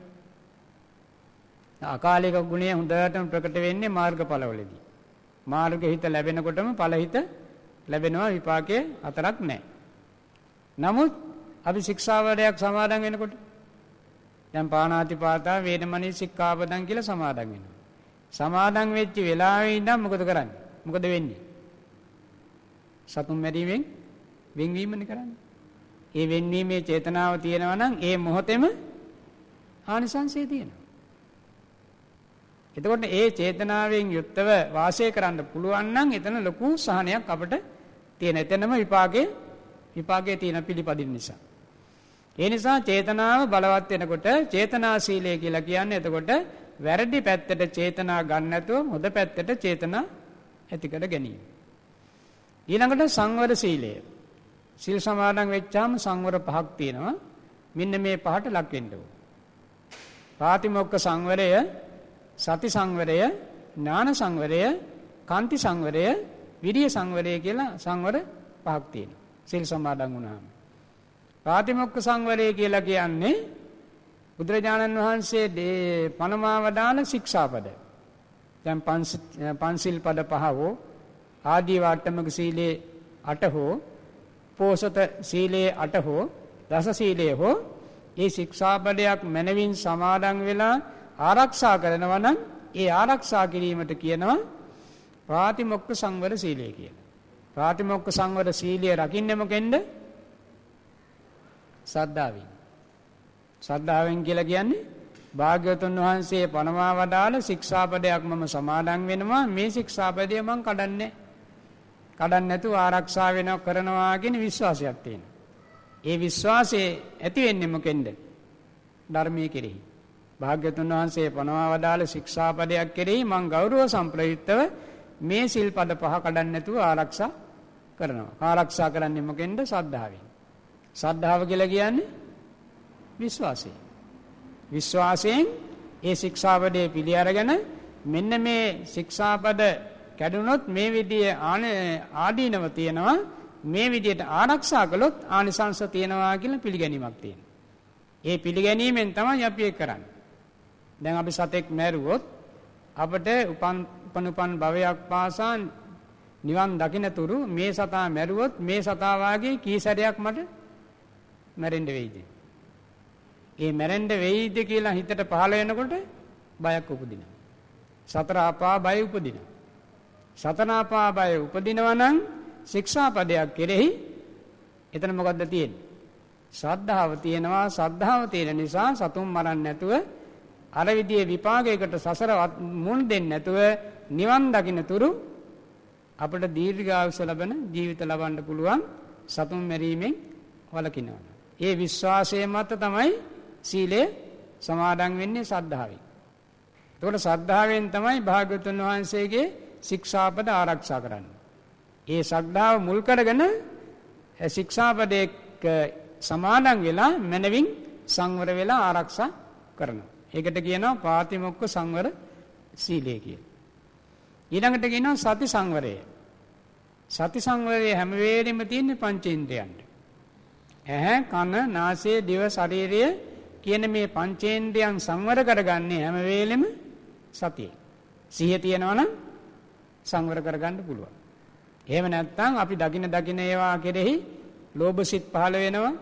අකාලික ගුණය හොඳටම ප්‍රකට වෙන්නේ මාර්ගඵලවලදී. මාර්ග හිත ලැබෙනකොටම ඵල හිත ලැබෙනවා විපාකයේ අතරක් නැහැ. නමුත් අපි ශික්ෂාවරයක් සමාදන් වෙනකොට දැන් පාණාතිපාතා වේදමණී සික්ඛාපදං කියලා සමාදන් වෙනවා. සමාදන් වෙච්ච වෙලාවේ ඉඳන් මොකද කරන්නේ? මොකද වෙන්නේ? සතුන් මැරීමෙන් වෙන්වීමනේ කරන්නේ. ඒ වෙන්වීමේ චේතනාව තියෙනවා නම් ඒ මොහොතේම ආනිසංසය තියෙනවා. එතකොට ඒ චේතනාවෙන් යුක්තව වාසය කරන්න පුළුවන් නම් එතන ලොකු සහනයක් අපට තියෙන. එතනම විපාකයේ තියෙන පිළිපදින නිසා. ඒ නිසා චේතනාව බලවත් වෙනකොට චේතනා සීලය කියලා කියන්නේ එතකොට වැරදි පැත්තට චේතනා ගන්න නැතුව හොඳ පැත්තට චේතනා ඇති කර ගැනීම. ඊළඟට සංවර සීලය. සීල් සමාදන් වෙච්චාම සංවර පහක් තියෙනවා. මෙන්න මේ පහට ලක් වෙන්න ඕන. පාතිමොක්ඛ සංවරය, සති සංවරය, ඥාන සංවරය, කාන්ති සංවරය, විරිය සංවරය කියලා සංවර පහක් තියෙනවා. සීල් සමාදන් වුණාම. පාතිමොක්ඛ සංවරය කියලා කියන්නේ බුදුරජාණන් වහන්සේ පනමා වදාළ ශික්ෂාපද. දැන් පන්සිල් පද 5 හෝ ආදී වාට්ටමක සීලේ 8 හෝ පෝසත සීලේ 8 හෝ දස සීලේ හෝ ඒ ශික්ෂාපදයක් මනවින් සමාදන් වෙලා ආරක්ෂා කරනවා නම් ඒ ආරක්ෂා කිරීමට කියනවා පාතිමොක්ඛ සංවර සීලය කියලා. පාතිමොක්ඛ සංවර සීලය රකින්නේ මොකෙන්ද? සද්ධාවෙන්. සද්ධාවෙන් කියලා කියන්නේ භාග්‍යවතුන් වහන්සේ පනවා වදාළ ශික්ෂාපදයක් මම සමාදන් වෙනවා. මේ ශික්ෂාපදය මම කඩන්නේ නැතුව ආරක්ෂා කරනවා කියන විශ්වාසයක් තියෙනවා. ඒ විශ්වාසය ඇති වෙන්නේ මොකෙන්ද? ධර්මයේ කෙරෙහි. භාග්‍යවතුන් වහන්සේ පනවා වදාළ ශික්ෂාපදයක් කෙරෙහි මම ගෞරව සම්ප්‍රයුක්තව මේ සිල්පද 5 කඩන්නේ නැතුව ආරක්ෂා කරනවා. ආරක්ෂා කරන්නේ මොකෙන්ද? ශ්‍රද්ධාවෙන්. ශ්‍රද්ධාව කියලා කියන්නේ විශ්වාසය. විශ්වාසයෙන් ඒ ශික්ෂාපදයේ පිළි අරගෙන මෙන්න මේ ශික්ෂාපද කැඩුනොත් මේ විදිහේ ආදීනව තියෙනවා, මේ විදිහට ආරක්ෂා කළොත් ආනිසංස තියෙනවා කියලා පිළිගැනීමක් තියෙනවා. ඒ පිළිගැනීමෙන් තමයි අපි ඒක කරන්නේ. දැන් අපි සතෙක් මැරුවොත් අපිට උපන් භවයක් පාසා නිවන් දකින්නතුරු මේ සතා මැරුවොත් මේ සතා වාගේ කී සැරයක් මට මැරෙන්න වෙයිද? ඒ මැරෙන්න වෙයිද කියලා හිතට පහළ වෙනකොට බයක් උපදිනවා. සතර අපා බය උපදිනවා. සතර අපා බය උපදිනවා නම් ශික්ෂාපදයක් කෙරෙහි එතන මොකද්ද තියෙන්නේ? ශ්‍රද්ධාව තියෙනවා. ශ්‍රද්ධාව තියෙන නිසා සතුන් මරන්නේ නැතුව අර විදියේ විපාකයකට සසර මුල් දෙන්නේ නැතුව නිවන් දකින්න තුරු අපිට දීර්ඝායුෂ ලැබෙන ජීවිත ලබන්න පුළුවන් සතුන් මැරීමෙන් වළකිනවා. ඒ විශ්වාසය මත තමයි සීලය සමාදන් වෙන්නේ ශ්‍රද්ධාවෙන්. එතකොට ශ්‍රද්ධාවෙන් තමයි භාග්‍යවතුන් වහන්සේගේ ශික්ෂාපද ආරක්ෂා කරන්නේ. ඒ ශ්‍රද්ධාව මුල් කරගෙන ශික්ෂාපදයක සමාදන් වෙලා මනවින් සංවර වෙලා ආරක්ෂා කරනවා. ඒකට කියනවා පාතිමොක්ඛ සංවර සීලය කියලා. ඊළඟට කියනවා සති සංවරය. සති සංවරයේ හැම වෙලෙම තියෙන්නේ පංචේන්ද්‍රයන්ට. ඇහැ, කන, නාසය, දිව, ශරීරය කියන මේ පංචේන්ද්‍රයන් සංවර කරගන්නේ හැම වෙලෙම සතියේ. සිහිය තියෙනවා නම් සංවර කරගන්න පුළුවන්. එහෙම නැත්නම් අපි දකින ඒවා කෙරෙහි ලෝභසිත පහළ වෙනවා.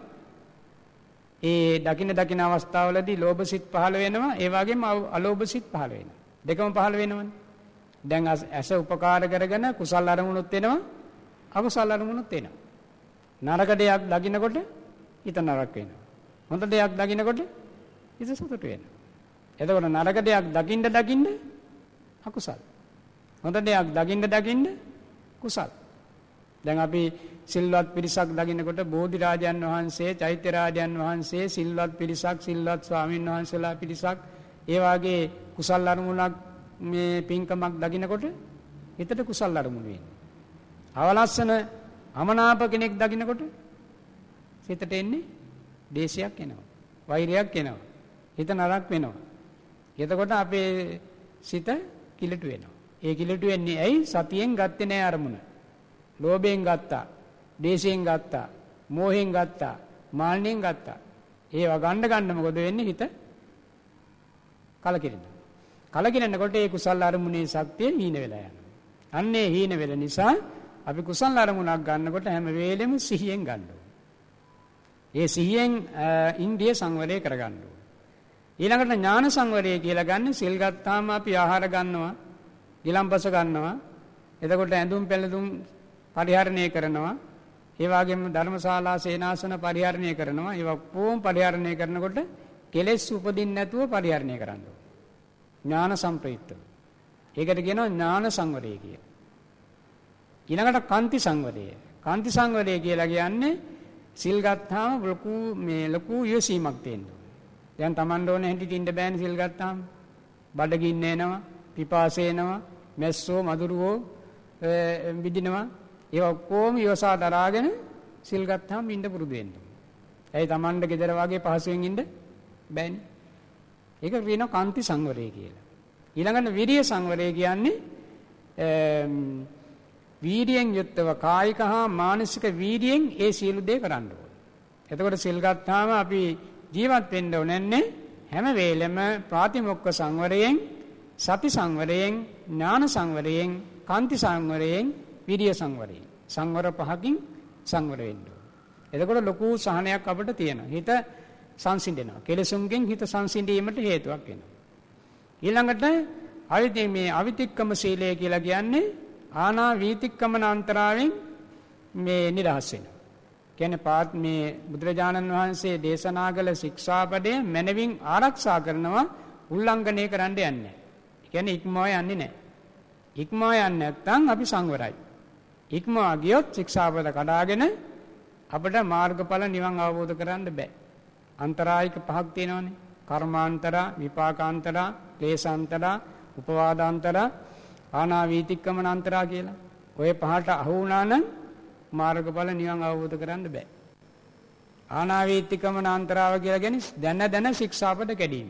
ඒ දකින අවස්ථාවලදී ලෝභසිත පහළ වෙනවා. ඒ වගේම අලෝභසිත පහළ වෙනවා. දෙකම පහළ වෙනවනේ. දැන් ඇස උපකාර කරගෙන කුසල් අරමුණුත් වෙනවා, අකුසල් අරමුණුත් වෙනවා. නරක දෙයක් දකින්නකොට හිත නරක වෙනවා. හොඳ දෙයක් දකින්නකොට හිත සතුට වෙනවා. එතකොට නරක දෙයක් දකින්න අකුසල්. හොඳ දෙයක් දකින්න කුසල්. දැන් අපි සිල්වත් පිරිසක් දකින්නකොට බෝධි රාජයන් වහන්සේ, චෛත්‍ය රාජයන් වහන්සේ, සිල්වත් පිරිසක්, සිල්වත් ස්වාමීන් වහන්සේලා පිරිසක්, ඒ වාගේ කුසල් අරමුණක් මේ පින්කමක් දකින්නකොට හිතට කුසල් අරමුණු වෙනවා. අවලස්සන අමනාප කෙනෙක් දකින්නකොට හිතට එන්නේ දේශයක් එනවා, වෛරයක් එනවා, හිත නරක වෙනවා. එතකොට අපේ සිත කිලුට වෙනවා. ඒ කිලුට වෙන්නේ ඇයි? සතියෙන් ගත්තේ නැහැ අරමුණ. ලෝභයෙන් ගත්තා, දේශයෙන් ගත්තා, මෝහයෙන් ගත්තා, මාන්නෙන් ගත්තා. ඒවා ගන්න මොකද වෙන්නේ? හිත කලකිරෙනවා. කලකිරෙනකොට ඒ කුසල අරමුණේ ශක්තිය හීන වෙලා යනවා. අන්නේ හීන වෙල නිසා අපි කුසල අරමුණක් ගන්නකොට හැම වෙලෙම සිහියෙන් ගන්න ඕනේ. ඒ සිහියෙන් ඉන්ද්‍රිය සංවරය කරගන්න ඕනේ. ඊළඟට ඥාන සංවරය කියලා ගන්න සිල් ගත්තාම අපි ආහාර ගන්නවා, ගිලම්පස ගන්නවා, එතකොට ඇඳුම් පැළඳුම් පරිහරණය කරනවා, ඒ වගේම ධර්මශාලා සේනාසන පරිහරණය කරනවා. ඒවා කොහොම පරිහරණය කරනකොට කෙලෙස් උපදින්න නැතුව පරිහරණය කරන්න ඕනේ. ඥාන සම්ප්‍රයුක්තව. ඒකට කියනවා ඥාන සංවරය කියලා. ඊළඟට කාන්ති සංවරය. කාන්ති සංවරය කියලා කියන්නේ සිල් ගත්තාම ලොකු යොසීමක් තියෙනවා. දැන් Taman ඕනේ හැටි ඉන්න බෑනේ සිල් ගත්තාම. බඩගින්න එනවා, පිපාසය එනවා, මැස්සෝ මදුරුවෝ විදිනවා. ඒ ඔක්කොම යොසා දරාගෙන සිල් ගත්තාම ඉන්න පුරුදු වෙන්න ඕනේ. ඇයි Tamanට ගෙදර වගේ පහසුවෙන් ඉන්න බෑනේ. ඒක වෙන කාන්ති සංවරය කියලා. ඊළඟට විරිය සංවරය කියන්නේ වීර්යයෙන් යුක්තව කායික හා මානසික වීර්යයෙන් ඒ සියලු දේ කරන්න ඕනේ. එතකොට සිල් ගත්තාම අපි ජීවත් වෙන්න ඕනේ හැම වෙලෙම ප්‍රාතිමොක්ඛ සංවරයෙන්, සති සංවරයෙන්, ඥාන සංවරයෙන්, කාන්ති සංවරයෙන්, විරිය සංවරයෙන්. සංවර පහකින් සංවර වෙන්න ඕනේ. එතකොට ලොකු සහනයක් අපිට තියෙනවා. හිත සංසිඳෙනවා. කෙලෙසුන්ගෙන් හිත සංසිඳීමට හේතුවක් වෙනවා. ඊළඟට අවිතික්කම සීලය කියලා කියන්නේ ආනා වීතික්කමන අන්තරාවෙන් මේ නිදහස් වෙනවා. කියන්නේ මේ බුදුරජාණන් වහන්සේ දේශනා කළ ශික්ෂාපදය මනවින් ආරක්ෂා කරනවා, උල්ලංඝනය කරන්න යන්නේ නැහැ. කියන්නේ ඉක්මවා යන්නේ නැහැ. ඉක්මවා යන්නේ නැත්නම් අපි සංවරයි. ඉක්මවා ගියොත් ශික්ෂාපද කඩාගෙන අපිට මාර්ගඵල නිවන් අවබෝධ කරගන්න බෑ. අන්තරායික පහක් තියෙනවානේ. කර්මාන්තරා, විපාකාන්තරා, ක්ලේශාන්තරා, උපවාදාන්තරා, ආනාවීතික්කමන අන්තරා කියලා. ඔය පහට අහු වුණා නම් මාර්ගඵල නිවන් අවබෝධ කරගන්න බෑ. ආනාවීතික්කමන අන්තරාව කියලා කියන්නේ දැන ශික්ෂාපද කැඩීම.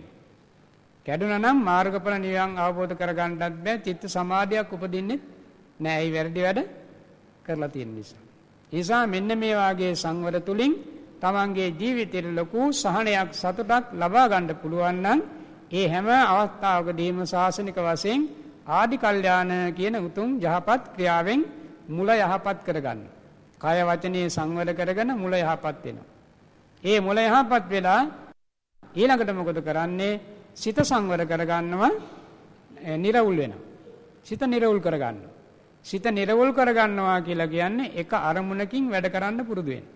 කැඩුනා නම් මාර්ගඵල නිවන් අවබෝධ කරගන්නත් බෑ. චිත්ත සමාධියක් උපදින්නේ නෑ. ඒ වැරදි වැඩ කරලා තියෙන නිසා. ඒ නිසා මෙන්න මේ වාගේ සංවර තුලින් තමන්ගේ ජීවිතේ ලොකු සහනයක්, සතුටක් ලබා ගන්න පුළුවන් නම් ඒ හැම අවස්ථාවකදීම ශාසනික වශයෙන් ආදි කල්යාණ කියන උතුම් යහපත් ක්‍රියාවෙන් මුල යහපත් කරගන්න. කය වචනේ සංවර කරගෙන මුල යහපත් වෙනවා. ඒ මුල යහපත් වෙලා ඊළඟට මොකද කරන්නේ? සිත සංවර කරගන්නවා, නිර්වුල් වෙනවා. සිත නිර්වුල් කරගන්නවා. සිත නිර්වුල් කරගන්නවා කියලා කියන්නේ එක අරමුණකින් වැඩ කරන්න පුරුදු වෙනවා.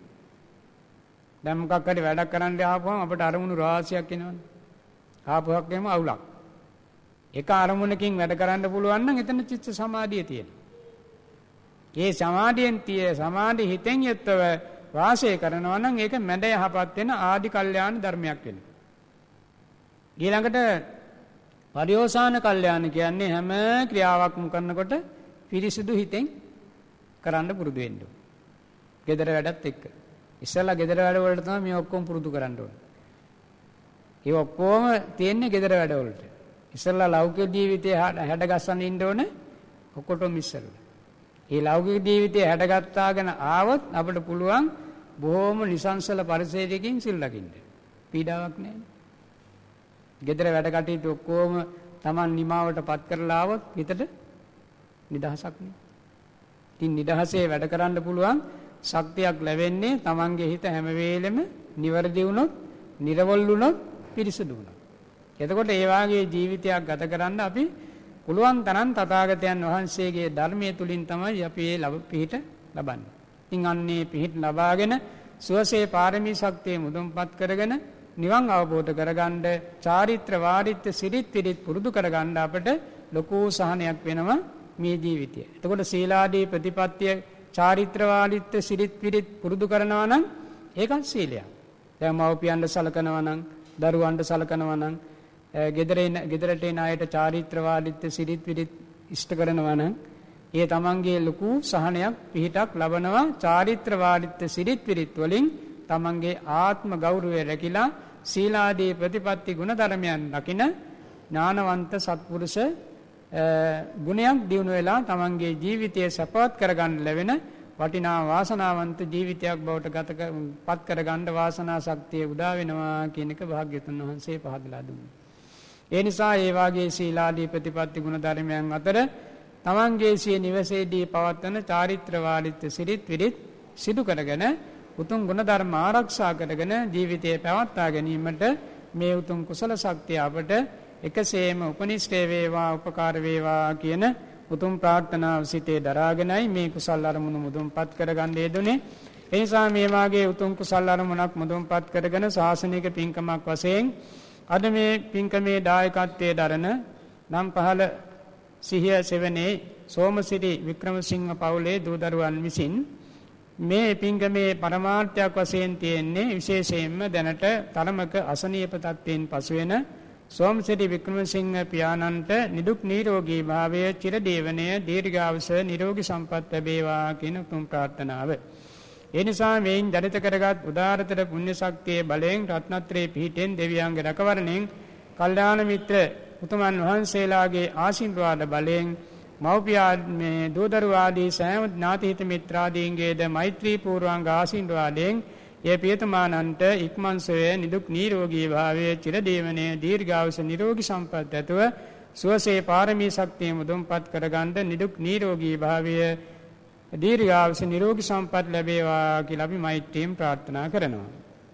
දැන් මොකක් හරි වැඩක් කරන්න ආපුවම අපිට අරමුණු රාශියක් එනවනේ. ආපුවක් එම අවුලක්. එක අරමුණකින් වැඩ කරන්න පුළුවන් නම් එතන චිත්ත සමාධිය තියෙනවා. ඒ සමාධි හිතෙන් යුක්තව වාසය කරනවා නම් ඒක මැද යහපත් වෙන ආදි කල්යාණ ධර්මයක් වෙනවා. ඊළඟට පරිෝසాన කල්යාණ කියන්නේ හැම ක්‍රියාවක්ම කරනකොට පිරිසිදු හිතෙන් කරන්න පුරුදු වෙන්න ඕනේ. gedara වැඩත් එක්ක. ඉස්සෙල්ලා gedara වැඩ වලට තමයි මේ ඔක්කොම පුරුදු කරන්න ඕනේ. ඒ ඔක්කොම තියෙන්නේ gedara වැඩ වලට. ඉස්සෙල්ලා ලෞකික ජීවිතේ හැඩගස්සන්න ඉන්න ඕනේ ඔක්කොටම ඉස්සෙල්ලා. මේ ලෞකික ජීවිතේ හැඩගත්තාගෙන ආවොත් අපිට පුළුවන් බොහොම නිසංසල පරිසරයකින් සිල් ලකින්න. පීඩාවක් නැහැ. gedara වැඩ කටයුතු ඔක්කොම Taman නිමාවටපත් කරලා ආවොත් හිතට නිදහසක් නේ. ඉතින් නිදහසේ වැඩ කරන්න පුළුවන් ශක්තියක් ලැබෙන්නේ Tamanගේ හිත හැම වෙලෙම නිවැරදි වුණොත්, නිර්වල් වුණොත්, පිරිසුදු වුණොත්. එතකොට ඒ වාගේ ජීවිතයක් ගත කරන්න අපි පුළුවන් තරම් තථාගතයන් වහන්සේගේ ධර්මයේ තුලින් තමයි අපි මේ පිහිට ලබන්නේ. ඉතින් අන්නේ පිහිට ලබාගෙන සුවසේ පාරමී ශක්තිය මුදුන්පත් කරගෙන නිවන් අවබෝධ කරගන්න චාරිත්‍ර වාරිත්‍ර සිරිත් පිරිත් පුරුදු කරගන්න අපට ලොකු සහනයක් වෙනවා මේ ජීවිතය. එතකොට සීලාදී ප්‍රතිපත්තිය චාරිත්‍ර වාරිත්‍ර සිරිත් පිරිත් පුරුදු කරනවා නම් ඒකත් සීලයක්. දැන් මව්පියන්ට සලකනවා නම්, දරුවන්ට සලකනවා නම්, ගෙදරට එන අයට චාරිත්‍ර වාරිත්‍ර සිරිත් පිරිත් ඉෂ්ට කරනවා නම් ඒ තමන්ගේ ලොකු සහනයක් පිහිටක් ලබනවා. චාරිත්‍ර වාරිත්‍ර සිරිත් පිරිත් වලින් තමන්ගේ ආත්ම ගෞරවය රැකිලා සීලාදී ප්‍රතිපත්ති ගුණ ධර්මයන් රකින ඥානවන්ත සත්පුරුෂ ගුණයක් දිනු වෙලා තමන්ගේ ජීවිතය සපවත් කරගන්න ලැබෙන වටිනා වාසනාවන්ත ජීවිතයක් බවට පත් කරගන්න වාසනා ශක්තිය උදා වෙනවා කියන එක භාග්‍යවතුන් වහන්සේ පහදලා දුන්නා. ඒ නිසා ඒ වාගේ සීලාදී ප්‍රතිපත්ති ගුණ ධර්මයන් අතර තමන්ගේ සිය නිවසේදී පවත්වන චාරිත්‍ර වාරිත්‍ර සිරිත් විරිත් සිදු කරගෙන උතුම් ගුණ ධර්ම ආරක්ෂා කරගෙන ජීවිතය පැවැත්වා ගැනීමට මේ උතුම් කුසල ශක්තිය අපට එකසේම උපනිෂ්ඨේ වේවා උපකාර වේවා කියන උතුම් ප්‍රාර්ථනාව සිතේ දරාගෙනයි මේ කුසල් අරමුණු මුදුන්පත් කරගන්න යෙදුනේ. ඒ නිසා මේ වාගේ උතුම් කුසල් අරමුණක් මුදුන්පත් කරගෙන ශාසනික පින්කමක් වශයෙන් අද මේ පින්කමේ දායකත්වයේ දරන නම් පහළ සිහිය සෙවනේ සෝමසිරි වික්‍රමසිංහ පවුලේ දූ දරුවන් විසින් මේ පින්කමේ පරමාර්ථයක් වශයෙන් තියෙන්නේ විශේෂයෙන්ම දැනට තරමක අසනීප තත්ත්වයෙන් පසු වෙන සෝමසිරි වික්‍රමසිංහ පියාණන්ට නිදුක් නිරෝගී භාවය චිරදීවනය දීර්ඝායුෂ නිරෝගී සම්පත් ලැබේවා කියන උතුම් ප්‍රාර්ථනාව. ඒ නිසා මේන් ජනිත කරගත් උදාාරතර පුණ්‍ය ශක්තියේ බලයෙන් රත්නත්‍රයේ පිහිටෙන් දෙවියන්ගේ රැකවරණයෙන් කල්යාණ මිත්‍ර උතුමන් වහන්සේලාගේ ආශිර්වාද බලයෙන් මව්පියා මේ දූ දරුවෝ ආදී සෑම ඥාති හිත මිත්‍රාදීන්ගේද මෛත්‍රී පූර්වංග ආශිර්වාදයෙන් ඒ පියතුමානන්ට ඉක්මන්සෝය නිදුක් නිරෝගී භාවයේ චිරදීවනයේ දීර්ඝායුෂ නිරෝගී සම්පත් ඇතුව සුවසේ පාරමී ශක්තිය මුදුන්පත් කරගන්න නිදුක් නිරෝගී භාවයේ දීර්ඝායුෂ නිරෝගී සම්පත් ලැබේවා කියලා අපි මෛත්‍රියෙන් ප්‍රාර්ථනා කරනවා.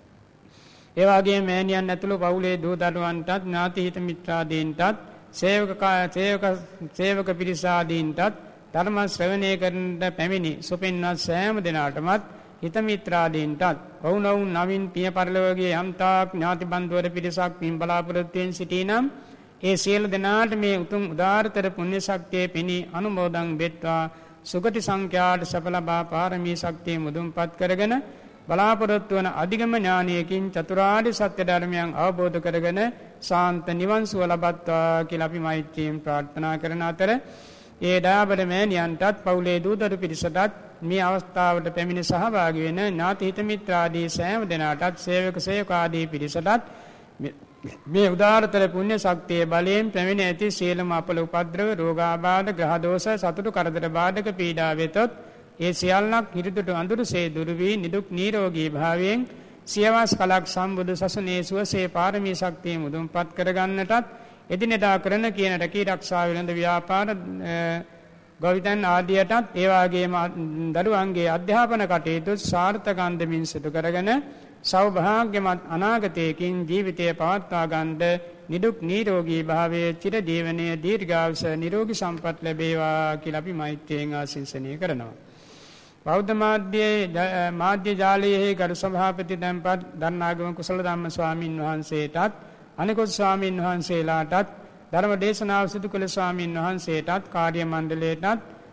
ඒ වගේම මෑණියන් ඇතුළු පවුලේ දූ දරුවන්ටත් ඥාති හිත මිත්‍රාදීන්ටත් සේවක පිරිස ආදීන්ටත් ධර්ම ශ්‍රවණය කරන්නට පැමිණි සුපින්වත් සෑම දෙනාටමත් හිත මිත්‍රාදීන්ටත් වුණවුන් නවින් පිය පරලෝකයේ යම්තාක් ඥාති බන්ධුවර පිරිසක් පින් බලාපොරොත්තු වෙන සිටිනම් ඒ සියලු දෙනාට මේ උතුම් උදාාරතර පුණ්‍ය ශක්තිය පිණි අනුමෝදන් වෙත්වා සුගති සංඛ්‍යාට සඵල ලබා පාරමී ශක්තිය මුදුන්පත් කරගෙන බලාපොරොත්තු වන අධිගම ඥානයකින් චතුරාර්ය සත්‍ය ධර්මයන් අවබෝධ කරගෙන ශාන්ත නිවන් සුව ලබත්වා කියලා අපි මෛත්‍රියෙන් ප්‍රාර්ථනා කරන අතර ඒ දාබඩ මෑණියන්ටත් පවුලේ දූ දරු පිරිසටත් මේ අවස්ථාවට පැමිණ සහභාගී වෙන ඥාති හිත මිත්‍රාදී සෑම දෙනාටත් සේවක සේවකාදී පිරිසටත් මේ උදාාරතර පුණ්‍ය ශක්තිය බලයෙන් පැමිණ ඇති සියලුම අපල උපද්‍රව රෝගාබාධ ග්‍රහ දෝෂ සතුටු කරදර බාධක පීඩා වෙතොත් ඒ සියල්ලක් හිරිදුට අඳුරසේ දුරු වී නිදුක් නිරෝගී භාවයෙන් සියවස් කලක් සම්බුදු සසුනේ සුවසේ පාරමී ශක්තිය මුදුන්පත් කරගන්නටත් එදිනෙදා කරන කියන රැකී ආරක්ෂා වෙළඳ ව්‍යාපාර ගොවිතැන් ආදියටත් ඒ වගේම දරුවන්ගේ අධ්‍යාපන කටයුතු සාර්ථක අන්දමින් සිදු කරගෙන සෞභාග්‍යමත් අනාගතයකින් ජීවිතය පවත්වා ගන්න නිදුක් නිරෝගී භාවයේ චිරජීවනයේ දීර්ඝායුෂ නිරෝගී සම්පත් ලැබේවා කියලා අපි මෛත්‍රියෙන් ආශිර්වාද කරනවා. බෞද්ධ මාධ්‍ය ජාලයේ ගරු සභාපති දැන්පත් ධර්ණාගම කුසල ධම්ම ස්වාමින් වහන්සේටත් අනිකුත් ස්වාමින් වහන්සේලාටත් ධර්ම දේශනාව සිදු කළ ස්වාමින් වහන්සේටත් කාර්ය මණ්ඩලයටත්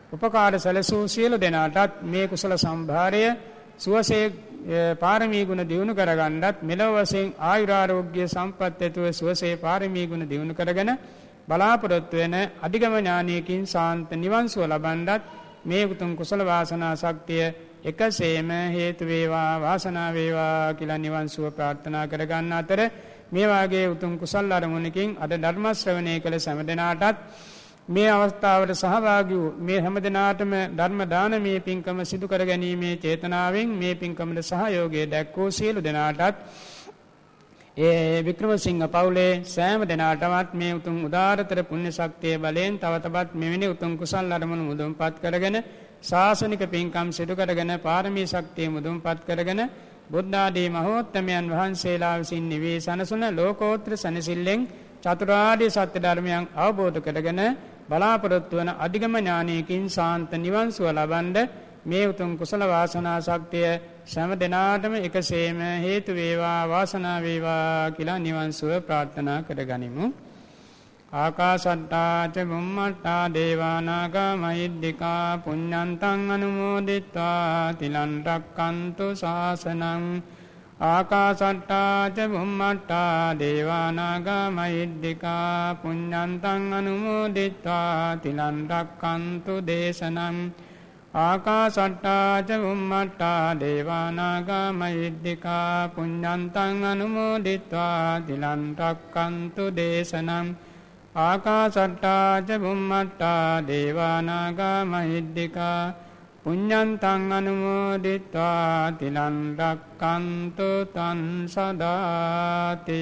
උපකාර සැලසූ සියලු දෙනාටත් මේ කුසල සම්භාරය සුවසේ පාරමී ගුණ දියුණු කරගන්නත් මෙලොව වශයෙන් ආයුරාෝග්‍ය සම්පත් ඇතුව සුවසේ පාරමී ගුණ දියුණු කරගෙන බලාපොරොත්තු වෙන අධිගම ඥානයකින් සාන්ත නිවන් සුව ලබන්නත් මේ උතුම් කුසල වාසනා ශක්තිය එකසේම හේතු වේවා වාසනාව වේවා කියලා නිවන් සුව ප්‍රාර්ථනා කරගන්න අතර මේ වාගේ උතුම් කුසල අරමුණකින් අද ධර්ම ශ්‍රවණය කළ සෑම දෙනාටත් මේ අවස්ථාවට සහභාගී වූ මේ හැම දිනාටම ධර්ම දානමේ පින්කම සිදු කර ගැනීමේ චේතනාවෙන් මේ පින්කමට සහයෝගය දැක්වූ සියලු දෙනාටත් ඒ වික්‍රමසිංහ පවුලේ සෑම දෙනාටමත් මේ උතුම් උදාරතර පුණ්‍ය ශක්තිය බලයෙන් තව තවත් මෙවැනි උතුම් කුසල් අරමුණු මුදුන්පත් කරගෙන ශාසනික පින්කම් සිදු කරගෙන පාරමී ශක්තිය මුදුන්පත් කරගෙන බුද්ධ ආදී මහෝත්තමයන් වහන්සේලා විසින් නිවී සනසුන ලෝකෝත්තර සනසිල්ලෙන් චතුරාර්ය සත්‍ය ධර්මයන් අවබෝධ කරගෙන බලාපොරොත්තු වන අධිගම ඥානයකින් සාන්ත නිවන් සුව ලබන්න මේ උතුම් කුසල වාසනා ශක්තිය සෑම දිනාටම එකසේම හේතු වේවා වාසනාව වේවා කියලා නිවන් සුව ප්‍රාර්ථනා කරගනිමු. ආකාශට්ටා ච බුම්මට්ටා දේවා නාග මහිද්దికා පුඤ්ඤන්තං අනුමෝදිත්වා තිලං රක්칸තු ශාසනං. ආකාශට්ටා ච බුම්මට්ටා දේවා නාග මහිද්దికා පුඤ්ඤන්තං අනුමෝදිත්වා තිලං රක්칸තු දේශනං. ආකාශට්ටා ච බුම්මට්ටා දේවා නාග මහිද්దికා පුඤ්ඤන්තං අනුමෝදිත්වා තිලං රක්칸තු දේශනං. ආකාශට්ටා ච බුම්මට්ටා දේවා නාග මහිද්దికා පුඤ්ඤන්තං අනුමෝදිත්වා තිලං රක්칸තු තං සදාති.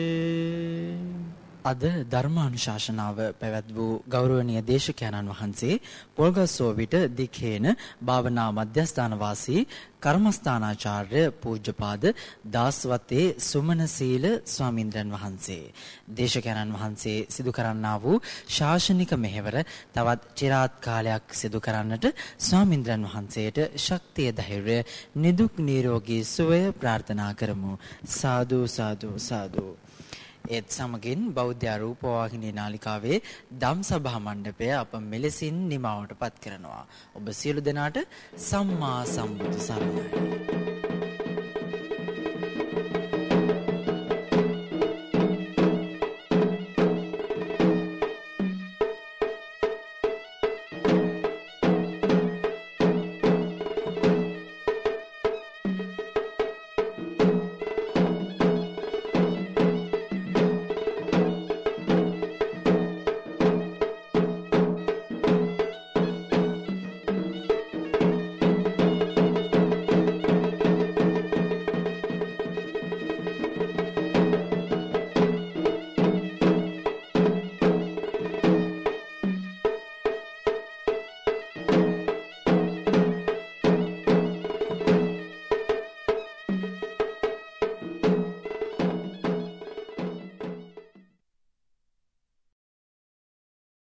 අද ධර්මානුශාසනාව පැවැත් වූ ගෞරවනීය දේශකයන්න් වහන්සේ පොල්ගස්සෝවිට දිඛේන භාවනා මධ්‍යස්ථාන වාසී කර්මස්ථානාචාර්ය පූජ්‍යපාද දාස්වතේ සුමනසීල ස්වාමීන්ද්‍රයන් වහන්සේ දේශකයන්න් වහන්සේ සිදු කරන්නා වූ ශාසනික මෙහෙවර තවත් চিරාත් කාලයක් සිදු කරන්නට ස්වාමීන්ද්‍රයන් වහන්සේට ශක්තිය ධෛර්යය නිදුක් නිරෝගී සුවය ප්‍රාර්ථනා කරමු. සාදු සාදු සාදු. ඒත් සමගින් බෞද්ධ රූපවාහිනී නාලිකාවේ ධම් සභා මණ්ඩපය අප මෙලෙසින් නිමවට පත් කරනවා. ඔබ සියලු දෙනාට සම්මා සම්බුදු සරණයි.